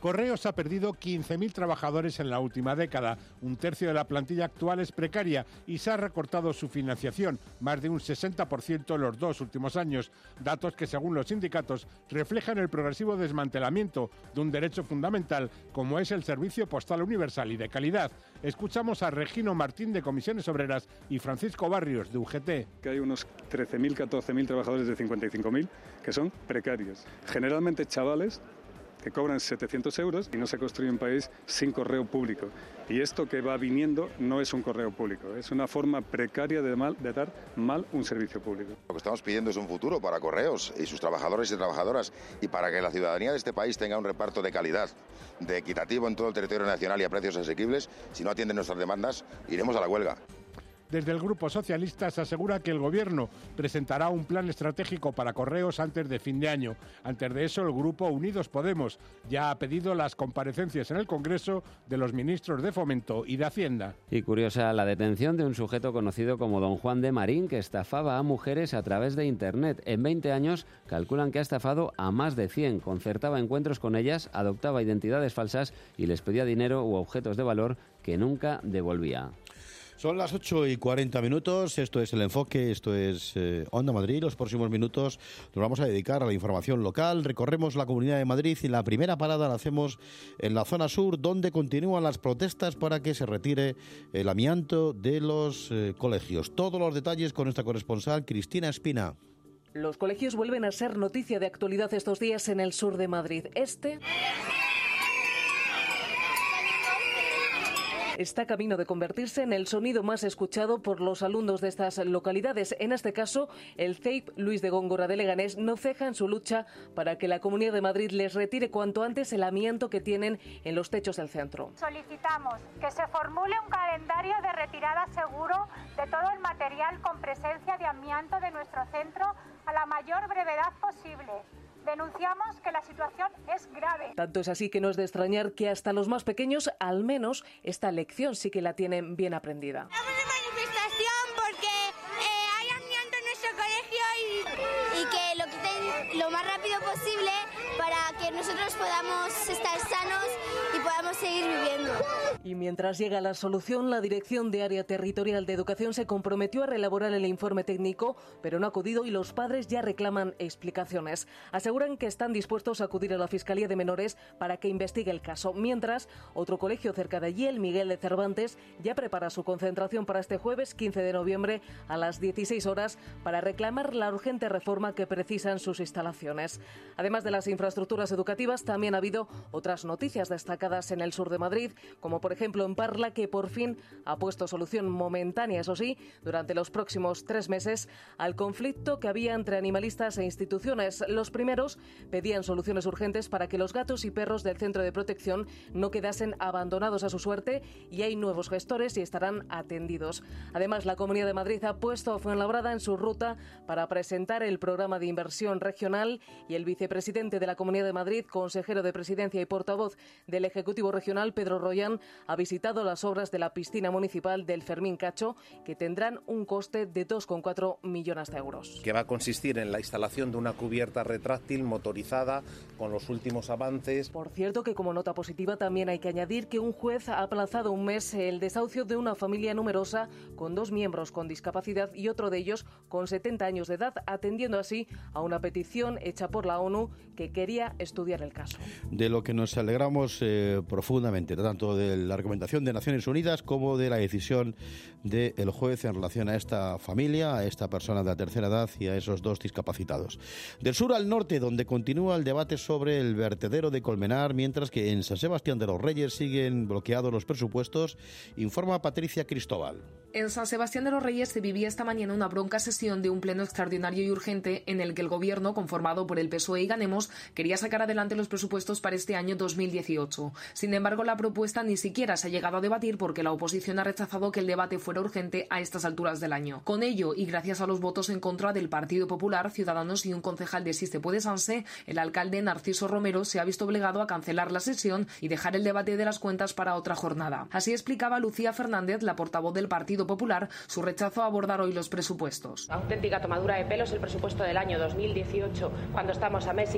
Correos ha perdido quince mil trabajadores en la última década. Un tercio de la plantilla actual es precaria y se ha recortado su financiación, más de un sesenta por ciento en los dos últimos años. Datos que, según los sindicatos, reflejan el progresivo desmantelamiento de un derecho fundamental como es el servicio postal universal y de calidad. Escuchamos a Regino Martín de Comisiones Obreras y Francisco Barrios de U G T. Que hay unos trece mil, catorce mil trabajadores de cincuenta y cinco mil que son precarios. Generalmente chavales que cobran setecientos euros y no se construye un país sin correo público. Y esto que va viniendo no es un correo público, es una forma precaria de, mal, de dar mal un servicio público. Lo que estamos pidiendo es un futuro para Correos y sus trabajadores y trabajadoras y para que la ciudadanía de este país tenga un reparto de calidad, de equitativo en todo el territorio nacional y a precios asequibles. Si no atienden nuestras demandas, iremos a la huelga. Desde el Grupo Socialista se asegura que el Gobierno presentará un plan estratégico para Correos antes de fin de año. Antes de eso, el Grupo Unidos Podemos ya ha pedido las comparecencias en el Congreso de los ministros de Fomento y de Hacienda. Y curiosa la detención de un sujeto conocido como Don Juan de Marín, que estafaba a mujeres a través de Internet. En veinte años calculan que ha estafado a más de cien. Concertaba encuentros con ellas, adoptaba identidades falsas y les pedía dinero u objetos de valor que nunca devolvía. Son las ocho y cuarenta minutos, esto es El Enfoque, esto es eh, Onda Madrid. Los próximos minutos nos vamos a dedicar a la información local. Recorremos la Comunidad de Madrid y la primera parada la hacemos en la zona sur, donde continúan las protestas para que se retire el amianto de los eh, colegios. Todos los detalles con nuestra corresponsal Cristina Espina. Los colegios vuelven a ser noticia de actualidad estos días en el sur de Madrid. Este está camino de convertirse en el sonido más escuchado por los alumnos de estas localidades. En este caso, el C E I P Luis de Góngora de Leganés no ceja en su lucha para que la Comunidad de Madrid les retire cuanto antes el amianto que tienen en los techos del centro. Solicitamos que se formule un calendario de retirada seguro de todo el material con presencia de amianto de nuestro centro a la mayor brevedad posible. Denunciamos que la situación es grave. Tanto es así que no es de extrañar que hasta los más pequeños, al menos, esta lección sí que la tienen bien aprendida. Estamos en manifestación porque eh, hay amianto en nuestro colegio y, y que lo quiten lo más rápido posible para que nosotros podamos estar sanos y podamos seguir viviendo. Y mientras llega la solución, la Dirección de Área Territorial de Educación se comprometió a reelaborar el informe técnico, pero no ha acudido y los padres ya reclaman explicaciones. Aseguran que están dispuestos a acudir a la Fiscalía de Menores para que investigue el caso. Mientras, otro colegio cerca de allí, el Miguel de Cervantes, ya prepara su concentración para este jueves quince de noviembre a las dieciséis horas para reclamar la urgente reforma que precisan sus instalaciones. Además de las infraestructuras educativas, también ha habido otras noticias destacadas en el sur de Madrid, como por ejemplo en Parla, que por fin ha puesto solución momentánea, eso sí, durante los próximos tres meses, al conflicto que había entre animalistas e instituciones. Los primeros pedían soluciones urgentes para que los gatos y perros del centro de protección no quedasen abandonados a su suerte, y hay nuevos gestores y estarán atendidos. Además, la Comunidad de Madrid ha puesto a Fuenlabrada en su ruta para presentar el programa de inversión regional, y el vicepresidente de la Comunidad de Madrid, consejero de Presidencia y portavoz del Ejecutivo Regional, Pedro Royán, ha visitado las obras de la piscina municipal del Fermín Cacho, que tendrán un coste de dos coma cuatro millones de euros. Que va a consistir en la instalación de una cubierta retráctil motorizada con los últimos avances. Por cierto, que como nota positiva también hay que añadir que un juez ha aplazado un mes el desahucio de una familia numerosa con dos miembros con discapacidad y otro de ellos con setenta años de edad, atendiendo así a una petición hecha por la ONU que quería estudiar el caso. De lo que nos alegramos eh, profundamente, tanto de la recomendación de Naciones Unidas como de la decisión del juez en relación a esta familia, a esta persona de la tercera edad y a esos dos discapacitados. Del sur al norte, donde continúa el debate sobre el vertedero de Colmenar, mientras que en San Sebastián de los Reyes siguen bloqueados los presupuestos, informa Patricia Cristóbal. En San Sebastián de los Reyes se vivía esta mañana una bronca sesión de un pleno extraordinario y urgente en el que el Gobierno, conformado por el P S O E y Ganemos, quería sacar adelante los presupuestos para este año dos mil dieciocho. Sin embargo, la propuesta ni siquiera se ha llegado a debatir porque la oposición ha rechazado que el debate fuera urgente a estas alturas del año. Con ello, y gracias a los votos en contra del Partido Popular, Ciudadanos y un concejal de Si se puede Sanse, el alcalde Narciso Romero se ha visto obligado a cancelar la sesión y dejar el debate de las cuentas para otra jornada. Así explicaba Lucía Fernández, la portavoz del Partido Popular, su rechazo a abordar hoy los presupuestos. Auténtica tomadura de pelos el presupuesto del año dos mil dieciocho, cuando estamos a mes y medio de que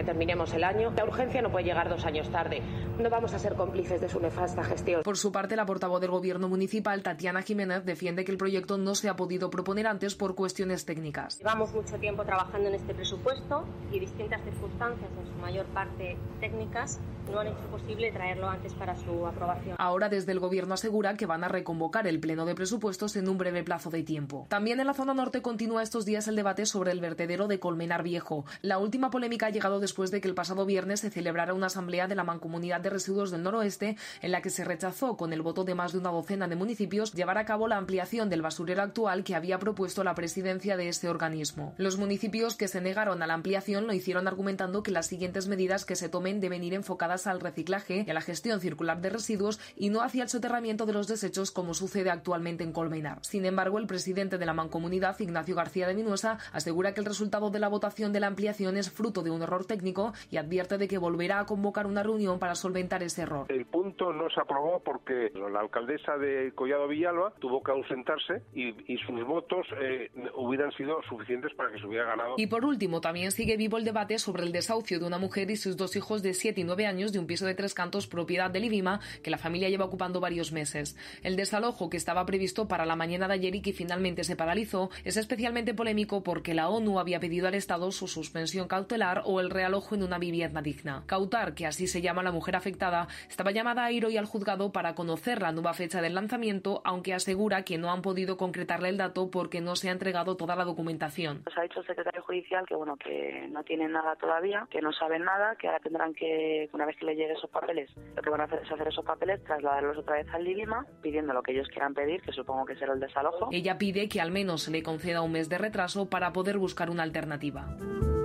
que terminemos el año. La urgencia no puede llegar dos años tarde. No vamos a ser cómplices de su nefasta gestión. Por su parte, la portavoz del Gobierno municipal, Tatiana Jiménez, defiende que el proyecto no se ha podido proponer antes por cuestiones técnicas. Llevamos mucho tiempo trabajando en este presupuesto y distintas circunstancias, en su mayor parte técnicas, no han hecho posible traerlo antes para su aprobación. Ahora, desde el Gobierno asegura que van a reconvocar el pleno de presupuestos en un breve plazo de tiempo. También en la zona norte continúa estos días el debate sobre el vertedero de Colmenar Viejo. La última polémica ha llegado después de que el pasado viernes se celebrara una asamblea de la Mancomunidad de Residuos del Noroeste en la que se rechazó, con el voto de más de una docena de municipios, llevar a cabo la ampliación del basurero actual que había propuesto la presidencia de este organismo. Los municipios que se negaron a la ampliación lo hicieron argumentando que las siguientes medidas que se tomen deben ir enfocadas al reciclaje y a la gestión circular de residuos y no hacia el soterramiento de los desechos como sucede actualmente en Colmenar. Sin embargo, el presidente de la Mancomunidad, Ignacio García de Minuesa, asegura que el resultado de la votación de la ampliación es fruto de un error técnico y advierte de que volverá a convocar una reunión para solventar ese error. El punto no se aprobó porque la alcaldesa de Collado Villalba tuvo que ausentarse y, y sus votos eh, hubieran sido suficientes para que se hubiera ganado. Y por último, también sigue vivo el debate sobre el desahucio de una mujer y sus dos hijos de siete y nueve años de un piso de Tres Cantos propiedad de Livima que la familia lleva ocupando varios meses. El desalojo, que estaba previsto para la mañana de ayer y que finalmente se paralizó, es especialmente polémico porque la ONU había pedido al Estado su suspensión cautelar o el realojo en una vivienda digna. Kautar, que así se llama la mujer afectada, estaba llamada a ir hoy al juzgado para conocer la nueva fecha del lanzamiento, aunque asegura que no han podido concretarle el dato porque no se ha entregado toda la documentación. Nos ha dicho el secretario judicial que bueno que no tienen nada todavía, que no saben nada, que ahora tendrán que, una vez que les lleguen esos papeles, lo que van a hacer es hacer esos papeles, trasladarlos otra vez al Livima, pidiendo lo que ellos quieran pedir, que supongo que será el desalojo. Ella pide que al menos se le conceda un mes de retraso para poder buscar una alternativa.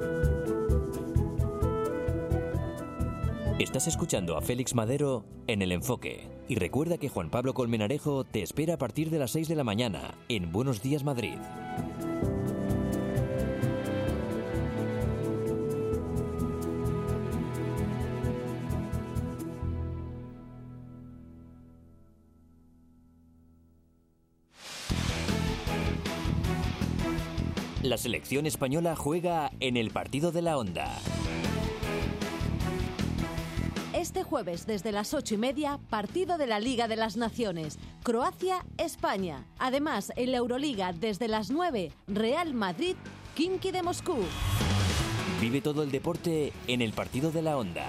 Estás escuchando a Félix Madero en El Enfoque. Y recuerda que Juan Pablo Colmenarejo te espera a partir de las seis de la mañana en Buenos Días Madrid. La selección española juega en el partido de la Onda. Este jueves, desde las ocho y media, partido de la Liga de las Naciones, Croacia-España. Además, en la Euroliga, desde las nueve, Real Madrid, Khimki de Moscú. Vive todo el deporte en el partido de la Onda.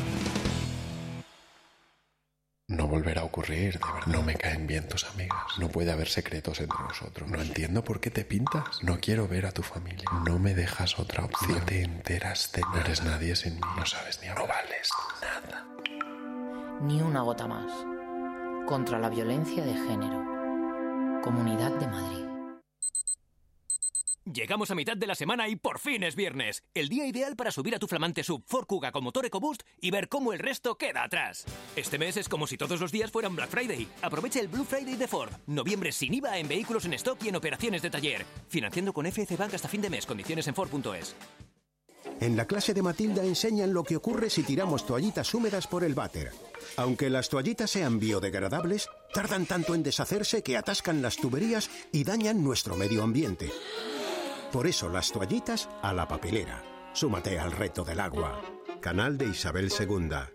No volverá a ocurrir, de verdad. No me caen bien tus amigas. No puede haber secretos entre nosotros. No entiendo por qué te pintas. No quiero ver a tu familia. No me dejas otra opción. No te enteras de nada. No eres nadie sin mí. No sabes ni hablar. No vales nada. Ni una gota más. Contra la violencia de género. Comunidad de Madrid. Llegamos a mitad de la semana y por fin es viernes. El día ideal para subir a tu flamante sub Ford Kuga con motor EcoBoost y ver cómo el resto queda atrás. Este mes es como si todos los días fueran Black Friday. Aprovecha el Blue Friday de Ford. Noviembre sin I V A en vehículos en stock y en operaciones de taller. Financiando con F C Bank hasta fin de mes. Condiciones en Ford punto es. En la clase de Matilda enseñan lo que ocurre si tiramos toallitas húmedas por el váter. Aunque las toallitas sean biodegradables, tardan tanto en deshacerse que atascan las tuberías y dañan nuestro medio ambiente. Por eso las toallitas a la papelera. Súmate al reto del agua. Canal de Isabel segunda.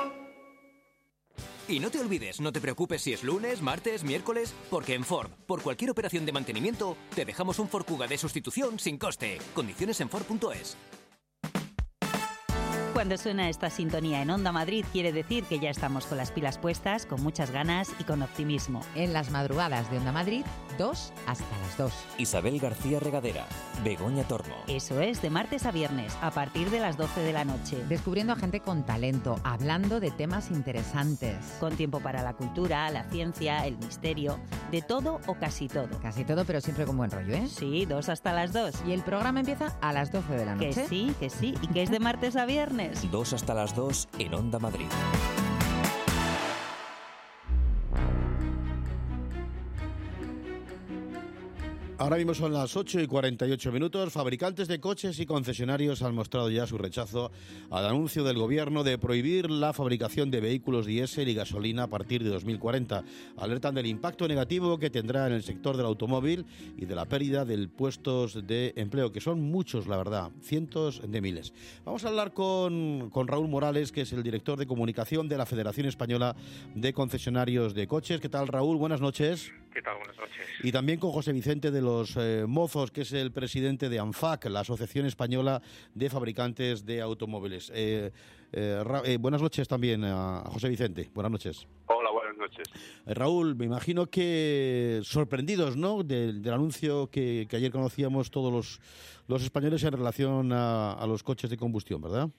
Y no te olvides, no te preocupes si es lunes, martes, miércoles, porque en Ford, por cualquier operación de mantenimiento, te dejamos un Ford Kuga de sustitución sin coste. Condiciones en Ford punto es. Cuando suena esta sintonía en Onda Madrid quiere decir que ya estamos con las pilas puestas, con muchas ganas y con optimismo. En las madrugadas de Onda Madrid, dos hasta las dos. Isabel García Regadera, Begoña Tormo. Eso es, de martes a viernes, a partir de las doce de la noche. Descubriendo a gente con talento, hablando de temas interesantes. Con tiempo para la cultura, la ciencia, el misterio, de todo o casi todo. Casi todo, pero siempre con buen rollo, ¿eh? Sí, dos hasta las dos. Y el programa empieza a las doce de la noche. Que sí, que sí, y que es de martes a viernes. Dos hasta las dos en Onda Madrid. Ahora mismo son las ocho y cuarenta y ocho minutos. Fabricantes de coches y concesionarios han mostrado ya su rechazo al anuncio del Gobierno de prohibir la fabricación de vehículos diésel y gasolina a partir de dos mil cuarenta. Alertan del impacto negativo que tendrá en el sector del automóvil y de la pérdida de puestos de empleo, que son muchos, la verdad, cientos de miles. Vamos a hablar con, con Raúl Morales, que es el director de comunicación de la Federación Española de Concesionarios de Coches. ¿Qué tal, Raúl? Buenas noches. ¿Qué tal? Buenas noches. Y también con José Vicente de los eh, Mozos, que es el presidente de ANFAC, la Asociación Española de Fabricantes de Automóviles. Eh, eh, Ra- eh, buenas noches también a, a José Vicente. Buenas noches. Hola, buenas noches. Eh, Raúl, me imagino que sorprendidos, ¿no?, del, del anuncio que, que ayer conocíamos todos los, los españoles en relación a, a los coches de combustión, ¿verdad?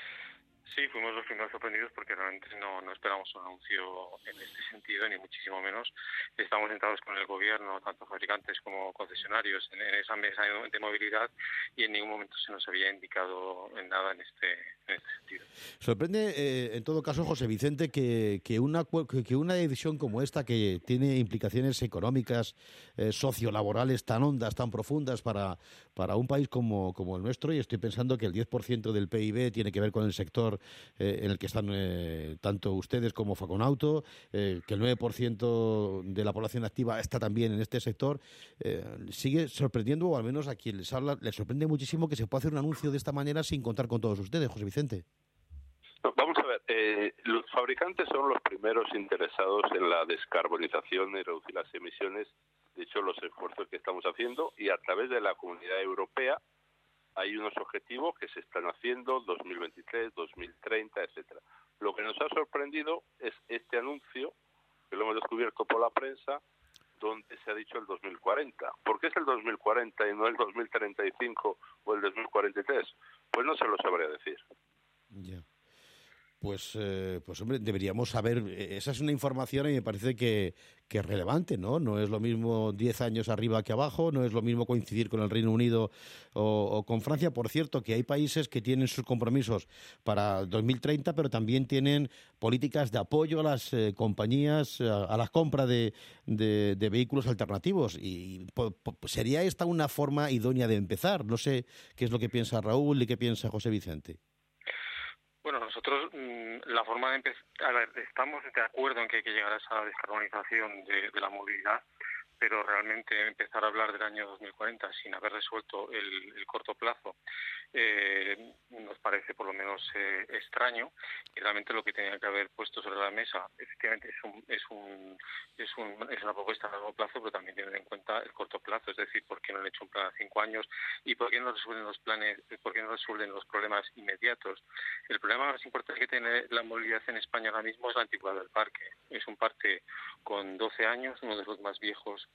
Sí, fuimos los primeros sorprendidos porque realmente no, no esperamos un anuncio en este sentido, ni muchísimo menos. Estamos sentados con el Gobierno, tanto fabricantes como concesionarios, en, en esa mesa de, de movilidad, y en ningún momento se nos había indicado en nada en este, en este sentido. Sorprende, eh, en todo caso, José Vicente, que, que, una, que una decisión como esta, que tiene implicaciones económicas, eh, sociolaborales tan hondas, tan profundas para, para un país como, como el nuestro, y estoy pensando que el diez por ciento del P I B tiene que ver con el sector Eh, en el que están eh, tanto ustedes como Faconauto, eh, que el nueve por ciento de la población activa está también en este sector, eh, sigue sorprendiendo, o al menos a quien les habla, les sorprende muchísimo que se pueda hacer un anuncio de esta manera sin contar con todos ustedes, José Vicente. No, vamos a ver, eh, los fabricantes son los primeros interesados en la descarbonización y reducir las emisiones. De hecho, los esfuerzos que estamos haciendo, y a través de la Comunidad Europea hay unos objetivos que se están haciendo, dos mil veintitrés, dos mil treinta, etcétera. Lo que nos ha sorprendido es este anuncio, que lo hemos descubierto por la prensa, donde se ha dicho el dos mil cuarenta. ¿Por qué es el dos mil cuarenta y no el dos mil treinta y cinco o el dos mil cuarenta y tres? Pues no se lo sabría decir. Ya. Pues, eh, pues hombre, deberíamos saber, esa es una información y me parece que, que es relevante, ¿no? No es lo mismo diez años arriba que abajo, no es lo mismo coincidir con el Reino Unido o, o con Francia. Por cierto, que hay países que tienen sus compromisos para dos mil treinta, pero también tienen políticas de apoyo a las eh, compañías, a, a la compra de, de, de vehículos alternativos. Y po, po, ¿sería esta una forma idónea de empezar? No sé qué es lo que piensa Raúl y qué piensa José Vicente. Bueno, nosotros mmm, la forma de empezar, a ver, estamos de acuerdo en que hay que llegar a esa descarbonización de, de la movilidad, pero realmente empezar a hablar del año dos mil cuarenta sin haber resuelto el, el corto plazo eh, nos parece por lo menos eh, extraño, y realmente lo que tenía que haber puesto sobre la mesa efectivamente es un, es un, es un, es una propuesta a largo plazo, pero también tienen en cuenta el corto plazo, es decir, por qué no han hecho un plan a cinco años y por qué no resuelven los planes, por qué no resuelven los problemas inmediatos. El problema más importante que tiene la movilidad en España ahora mismo es la antigüedad del parque. Es un parque con doce años, uno de los más viejos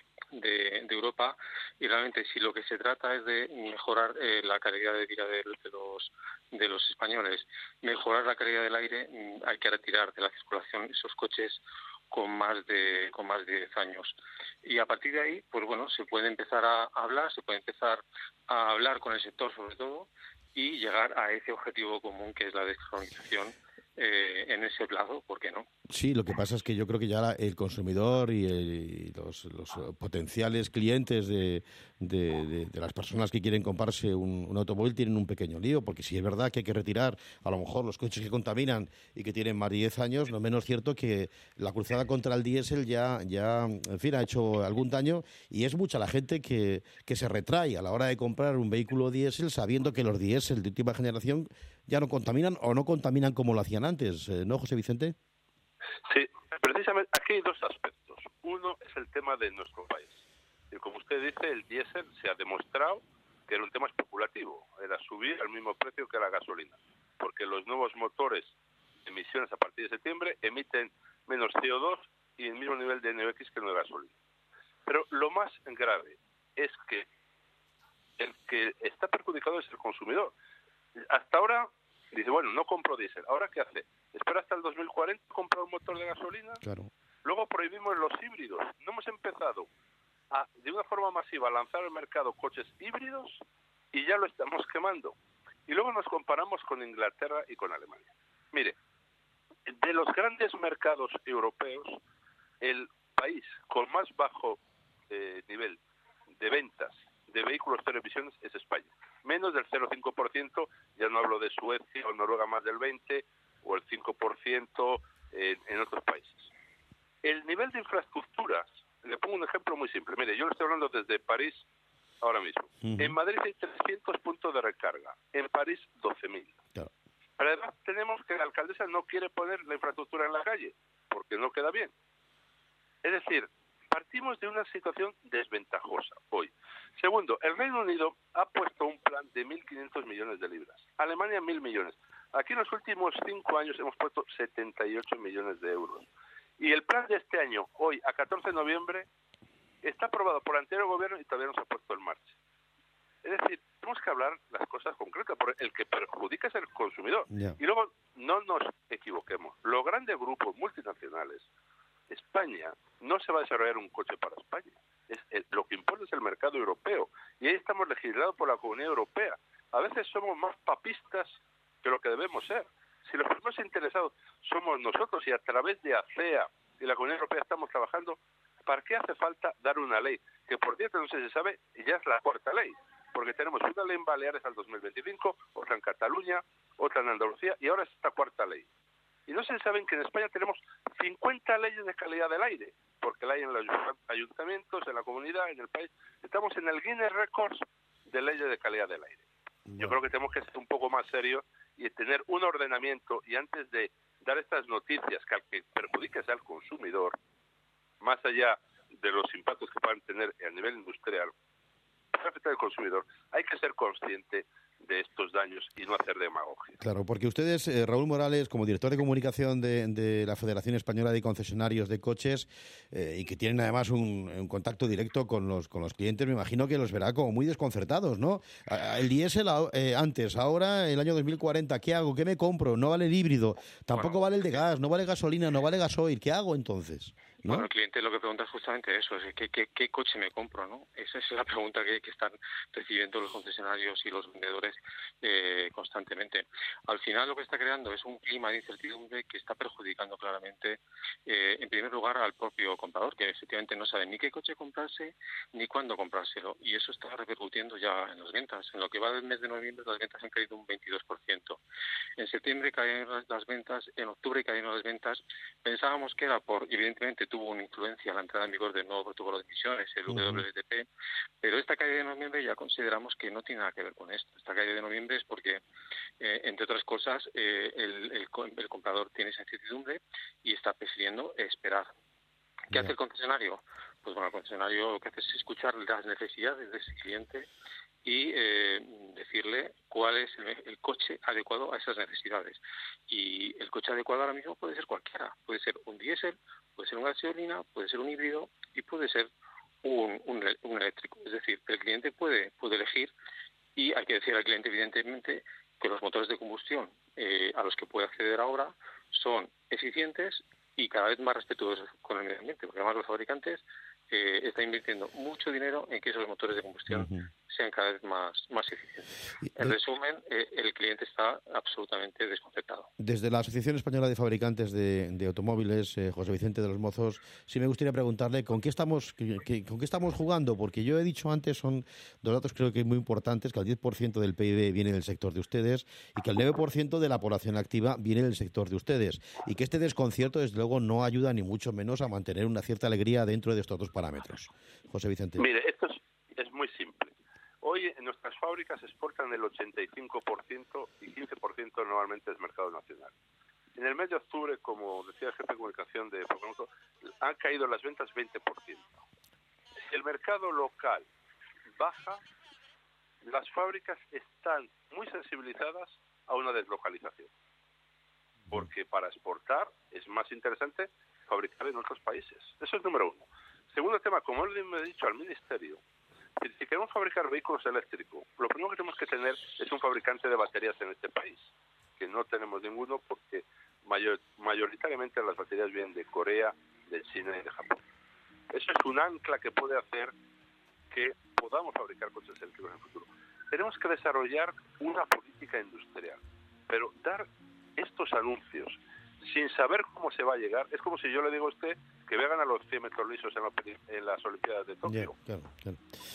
De, de Europa, y realmente si lo que se trata es de mejorar eh, la calidad de vida de, de los de los españoles, mejorar la calidad del aire, hay que retirar de la circulación esos coches con más de con más de diez años, y a partir de ahí pues bueno, se puede empezar a hablar, se puede empezar a hablar con el sector sobre todo, y llegar a ese objetivo común que es la descarbonización eh, en ese plazo, ¿por qué no? Sí, lo que pasa es que yo creo que ya la, el consumidor y, el, y los, los potenciales clientes de, de, de, de las personas que quieren comprarse un, un automóvil tienen un pequeño lío, porque si es verdad que hay que retirar a lo mejor los coches que contaminan y que tienen más de diez años, no es menos cierto que la cruzada contra el diésel ya, ya en fin, ha hecho algún daño, y es mucha la gente que, que se retrae a la hora de comprar un vehículo diésel sabiendo que los diésel de última generación ya no contaminan o no contaminan como lo hacían antes, ¿no, José Vicente? Sí, precisamente aquí hay dos aspectos. Uno es el tema de nuestro país. Y como usted dice, el diésel se ha demostrado que era un tema especulativo, era subir al mismo precio que la gasolina, porque los nuevos motores de emisiones a partir de septiembre emiten menos C O dos y el mismo nivel de N O X que la gasolina. Pero lo más grave es que el que está perjudicado es el consumidor. Hasta ahora dice, bueno, no compro diésel, ¿ahora qué hace? ¿Espera hasta el dos mil cuarenta comprar un motor de gasolina? Claro. Luego prohibimos los híbridos. No hemos empezado a, de una forma masiva, a lanzar al mercado coches híbridos y ya lo estamos quemando. Y luego nos comparamos con Inglaterra y con Alemania. Mire, de los grandes mercados europeos, el país con más bajo eh, nivel de ventas de vehículos cero emisiones es España. Menos del cero coma cinco por ciento, ya no hablo de Suecia o Noruega más del veinte por ciento, o el cinco por ciento en, en otros países. El nivel de infraestructuras, le pongo un ejemplo muy simple. Mire, yo le estoy hablando desde París ahora mismo. Uh-huh. En Madrid hay trescientos puntos de recarga, en París doce mil. Claro. Pero además tenemos que la alcaldesa no quiere poner la infraestructura en la calle, porque no queda bien. Es decir, partimos de una situación desventajosa hoy. Segundo, el Reino Unido ha puesto un plan de mil quinientos millones de libras. Alemania, mil millones. Aquí en los últimos cinco años hemos puesto setenta y ocho millones de euros. Y el plan de este año, hoy, a catorce de noviembre, está aprobado por el anterior gobierno y todavía no se ha puesto en marcha. Es decir, tenemos que hablar las cosas concretas, porque el que perjudica es el consumidor. Yeah. Y luego, no nos equivoquemos. Los grandes grupos multinacionales, España, no se va a desarrollar un coche para España. Es el, lo que importa es el mercado europeo. Y ahí estamos legislados por la Comunidad Europea. A veces somos más papistas que lo que debemos ser. Si los primeros interesados somos nosotros y a través de ACEA y la Comunidad Europea estamos trabajando, ¿para qué hace falta dar una ley? Que por cierto, no sé si se sabe, ya es la cuarta ley, porque tenemos una ley en Baleares al dos mil veinticinco, otra en Cataluña, otra en Andalucía y ahora es esta cuarta ley. Y no se saben que en España tenemos cincuenta leyes de calidad del aire, porque la hay en los ayuntamientos, en la comunidad, en el país. Estamos en el Guinness Records de leyes de calidad del aire. Yo creo que tenemos que ser un poco más serios y tener un ordenamiento, y antes de dar estas noticias que al que perjudique sea al consumidor, más allá de los impactos que puedan tener a nivel industrial, para afectar al consumidor, hay que ser consciente de estos daños y no hacer demagogia. Claro, porque ustedes, eh, Raúl Morales, como director de comunicación de, de la Federación Española de Concesionarios de Coches, eh, y que tienen además un, un contacto directo con los con los clientes, me imagino que los verá como muy desconcertados, ¿no? El diésel eh, antes, ahora el año dos mil cuarenta, ¿qué hago? ¿Qué me compro? No vale el híbrido, tampoco bueno, vale el de gas, no vale gasolina, no vale gasoil, ¿qué hago entonces? ¿No? Bueno, el cliente lo que pregunta es justamente eso, es ¿qué, qué, qué coche me compro? ¿No? Esa es la pregunta que, que están recibiendo los concesionarios y los vendedores eh, constantemente. Al final lo que está creando es un clima de incertidumbre que está perjudicando claramente, eh, en primer lugar, al propio comprador, que efectivamente no sabe ni qué coche comprarse ni cuándo comprárselo. Y eso está repercutiendo ya en las ventas. En lo que va del mes de noviembre, las ventas han caído un veintidós por ciento. En septiembre cayeron las ventas, en octubre cayeron las ventas. Pensábamos que era por, evidentemente, tuvo una influencia la entrada en vigor del nuevo protocolo de emisiones, el uh-huh. W L T P, pero esta caída de noviembre ya consideramos que no tiene nada que ver con esto. Esta caída de noviembre es porque, eh, entre otras cosas, eh, el, el, el comprador tiene esa incertidumbre y está prefiriendo esperar. ¿Qué yeah. hace el concesionario? Pues bueno, el concesionario lo que hace es escuchar las necesidades de ese cliente y eh, decirle cuál es el, el coche adecuado a esas necesidades. Y el coche adecuado ahora mismo puede ser cualquiera. Puede ser un diésel, puede ser una gasolina, puede ser un híbrido y puede ser un, un, un eléctrico. Es decir, el cliente puede, puede elegir, y hay que decir al cliente, evidentemente, que los motores de combustión eh, a los que puede acceder ahora son eficientes y cada vez más respetuosos con el medio ambiente, porque además los fabricantes eh, están invirtiendo mucho dinero en que esos motores de combustión uh-huh. sean cada vez más, más eficientes. En de... resumen, eh, el cliente está absolutamente desconcertado. Desde la Asociación Española de Fabricantes de, de Automóviles, eh, José Vicente de los Mozos, sí me gustaría preguntarle con qué estamos que, que, con qué estamos jugando, porque yo he dicho antes, son dos datos creo que muy importantes, que el diez por ciento del P I B viene del sector de ustedes y que el nueve por ciento de la población activa viene del sector de ustedes, y que este desconcierto desde luego no ayuda ni mucho menos a mantener una cierta alegría dentro de estos dos parámetros. José Vicente. Mire, esto es, es muy simple. Hoy en nuestras fábricas exportan el ochenta y cinco por ciento y quince por ciento normalmente es mercado nacional. En el mes de octubre, como decía el jefe de comunicación de Pokémon, han caído las ventas veinte por ciento. Si el mercado local baja, las fábricas están muy sensibilizadas a una deslocalización. Porque para exportar es más interesante fabricar en otros países. Eso es número uno. Segundo tema, como le he dicho al Ministerio, si queremos fabricar vehículos eléctricos, lo primero que tenemos que tener es un fabricante de baterías en este país, que no tenemos ninguno porque mayor, mayoritariamente las baterías vienen de Corea, de China y de Japón. Eso es un ancla que puede hacer que podamos fabricar coches eléctricos en el futuro. Tenemos que desarrollar una política industrial, pero dar estos anuncios sin saber cómo se va a llegar, es como si yo le digo a usted que vean a los cien metros lisos en, la, en las Olimpiadas de Tokio. Yeah, claro, claro.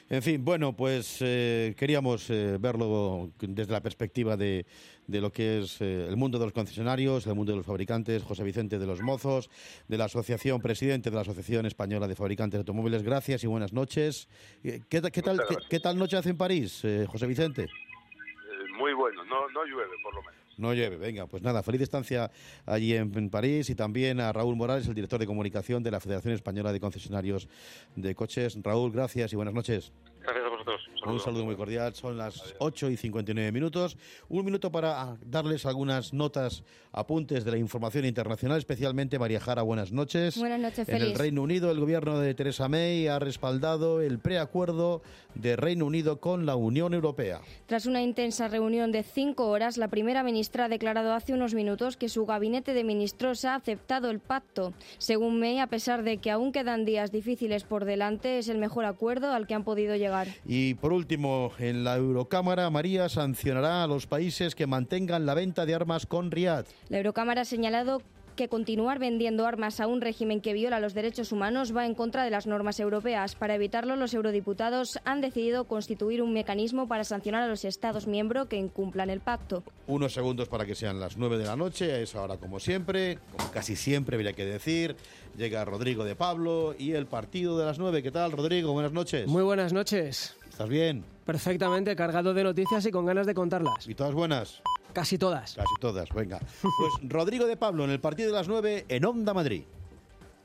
En fin, bueno, pues eh, queríamos eh, verlo desde la perspectiva de, de lo que es eh, el mundo de los concesionarios, el mundo de los fabricantes. José Vicente de los Mozos, de la asociación, presidente de la Asociación Española de Fabricantes de Automóviles. Gracias y buenas noches. ¿Qué, qué, qué tal, qué, qué tal noche hace en París, eh, José Vicente? Eh, muy bueno, no, no llueve por lo menos. No llueve, venga, pues nada, feliz estancia allí en, en París, y también a Raúl Morales, el director de comunicación de la Federación Española de Concesionarios de Coches. Raúl, gracias y buenas noches. Gracias a vosotros. Un saludo, Un saludo muy cordial. Son las ocho y cincuenta y nueve minutos. Un minuto para darles algunas notas, apuntes de la información internacional, especialmente María Jara, buenas noches. Buenas noches, En feliz. el Reino Unido, el gobierno de Theresa May ha respaldado el preacuerdo de Reino Unido con la Unión Europea. Tras una intensa reunión de cinco horas, la primera ministra ha declarado hace unos minutos que su gabinete de ministros ha aceptado el pacto. Según May, a pesar de que aún quedan días difíciles por delante, es el mejor acuerdo al que han podido llegar. Y por último, en la Eurocámara, María sancionará a los países que mantengan la venta de armas con Riad. La Eurocámara ha señalado que continuar vendiendo armas a un régimen que viola los derechos humanos va en contra de las normas europeas. Para evitarlo, los eurodiputados han decidido constituir un mecanismo para sancionar a los Estados miembros que incumplan el pacto. Unos segundos para que sean las nueve de la noche, a esa hora como siempre, como casi siempre habría que decir, llega Rodrigo de Pablo y el partido de las nueve. ¿Qué tal, Rodrigo? Buenas noches. Muy buenas noches. ¿Estás bien? Perfectamente, cargado de noticias y con ganas de contarlas. ¿Y todas buenas? Casi todas. Casi todas, venga. Pues Rodrigo de Pablo en el partido de las nueve en Onda Madrid.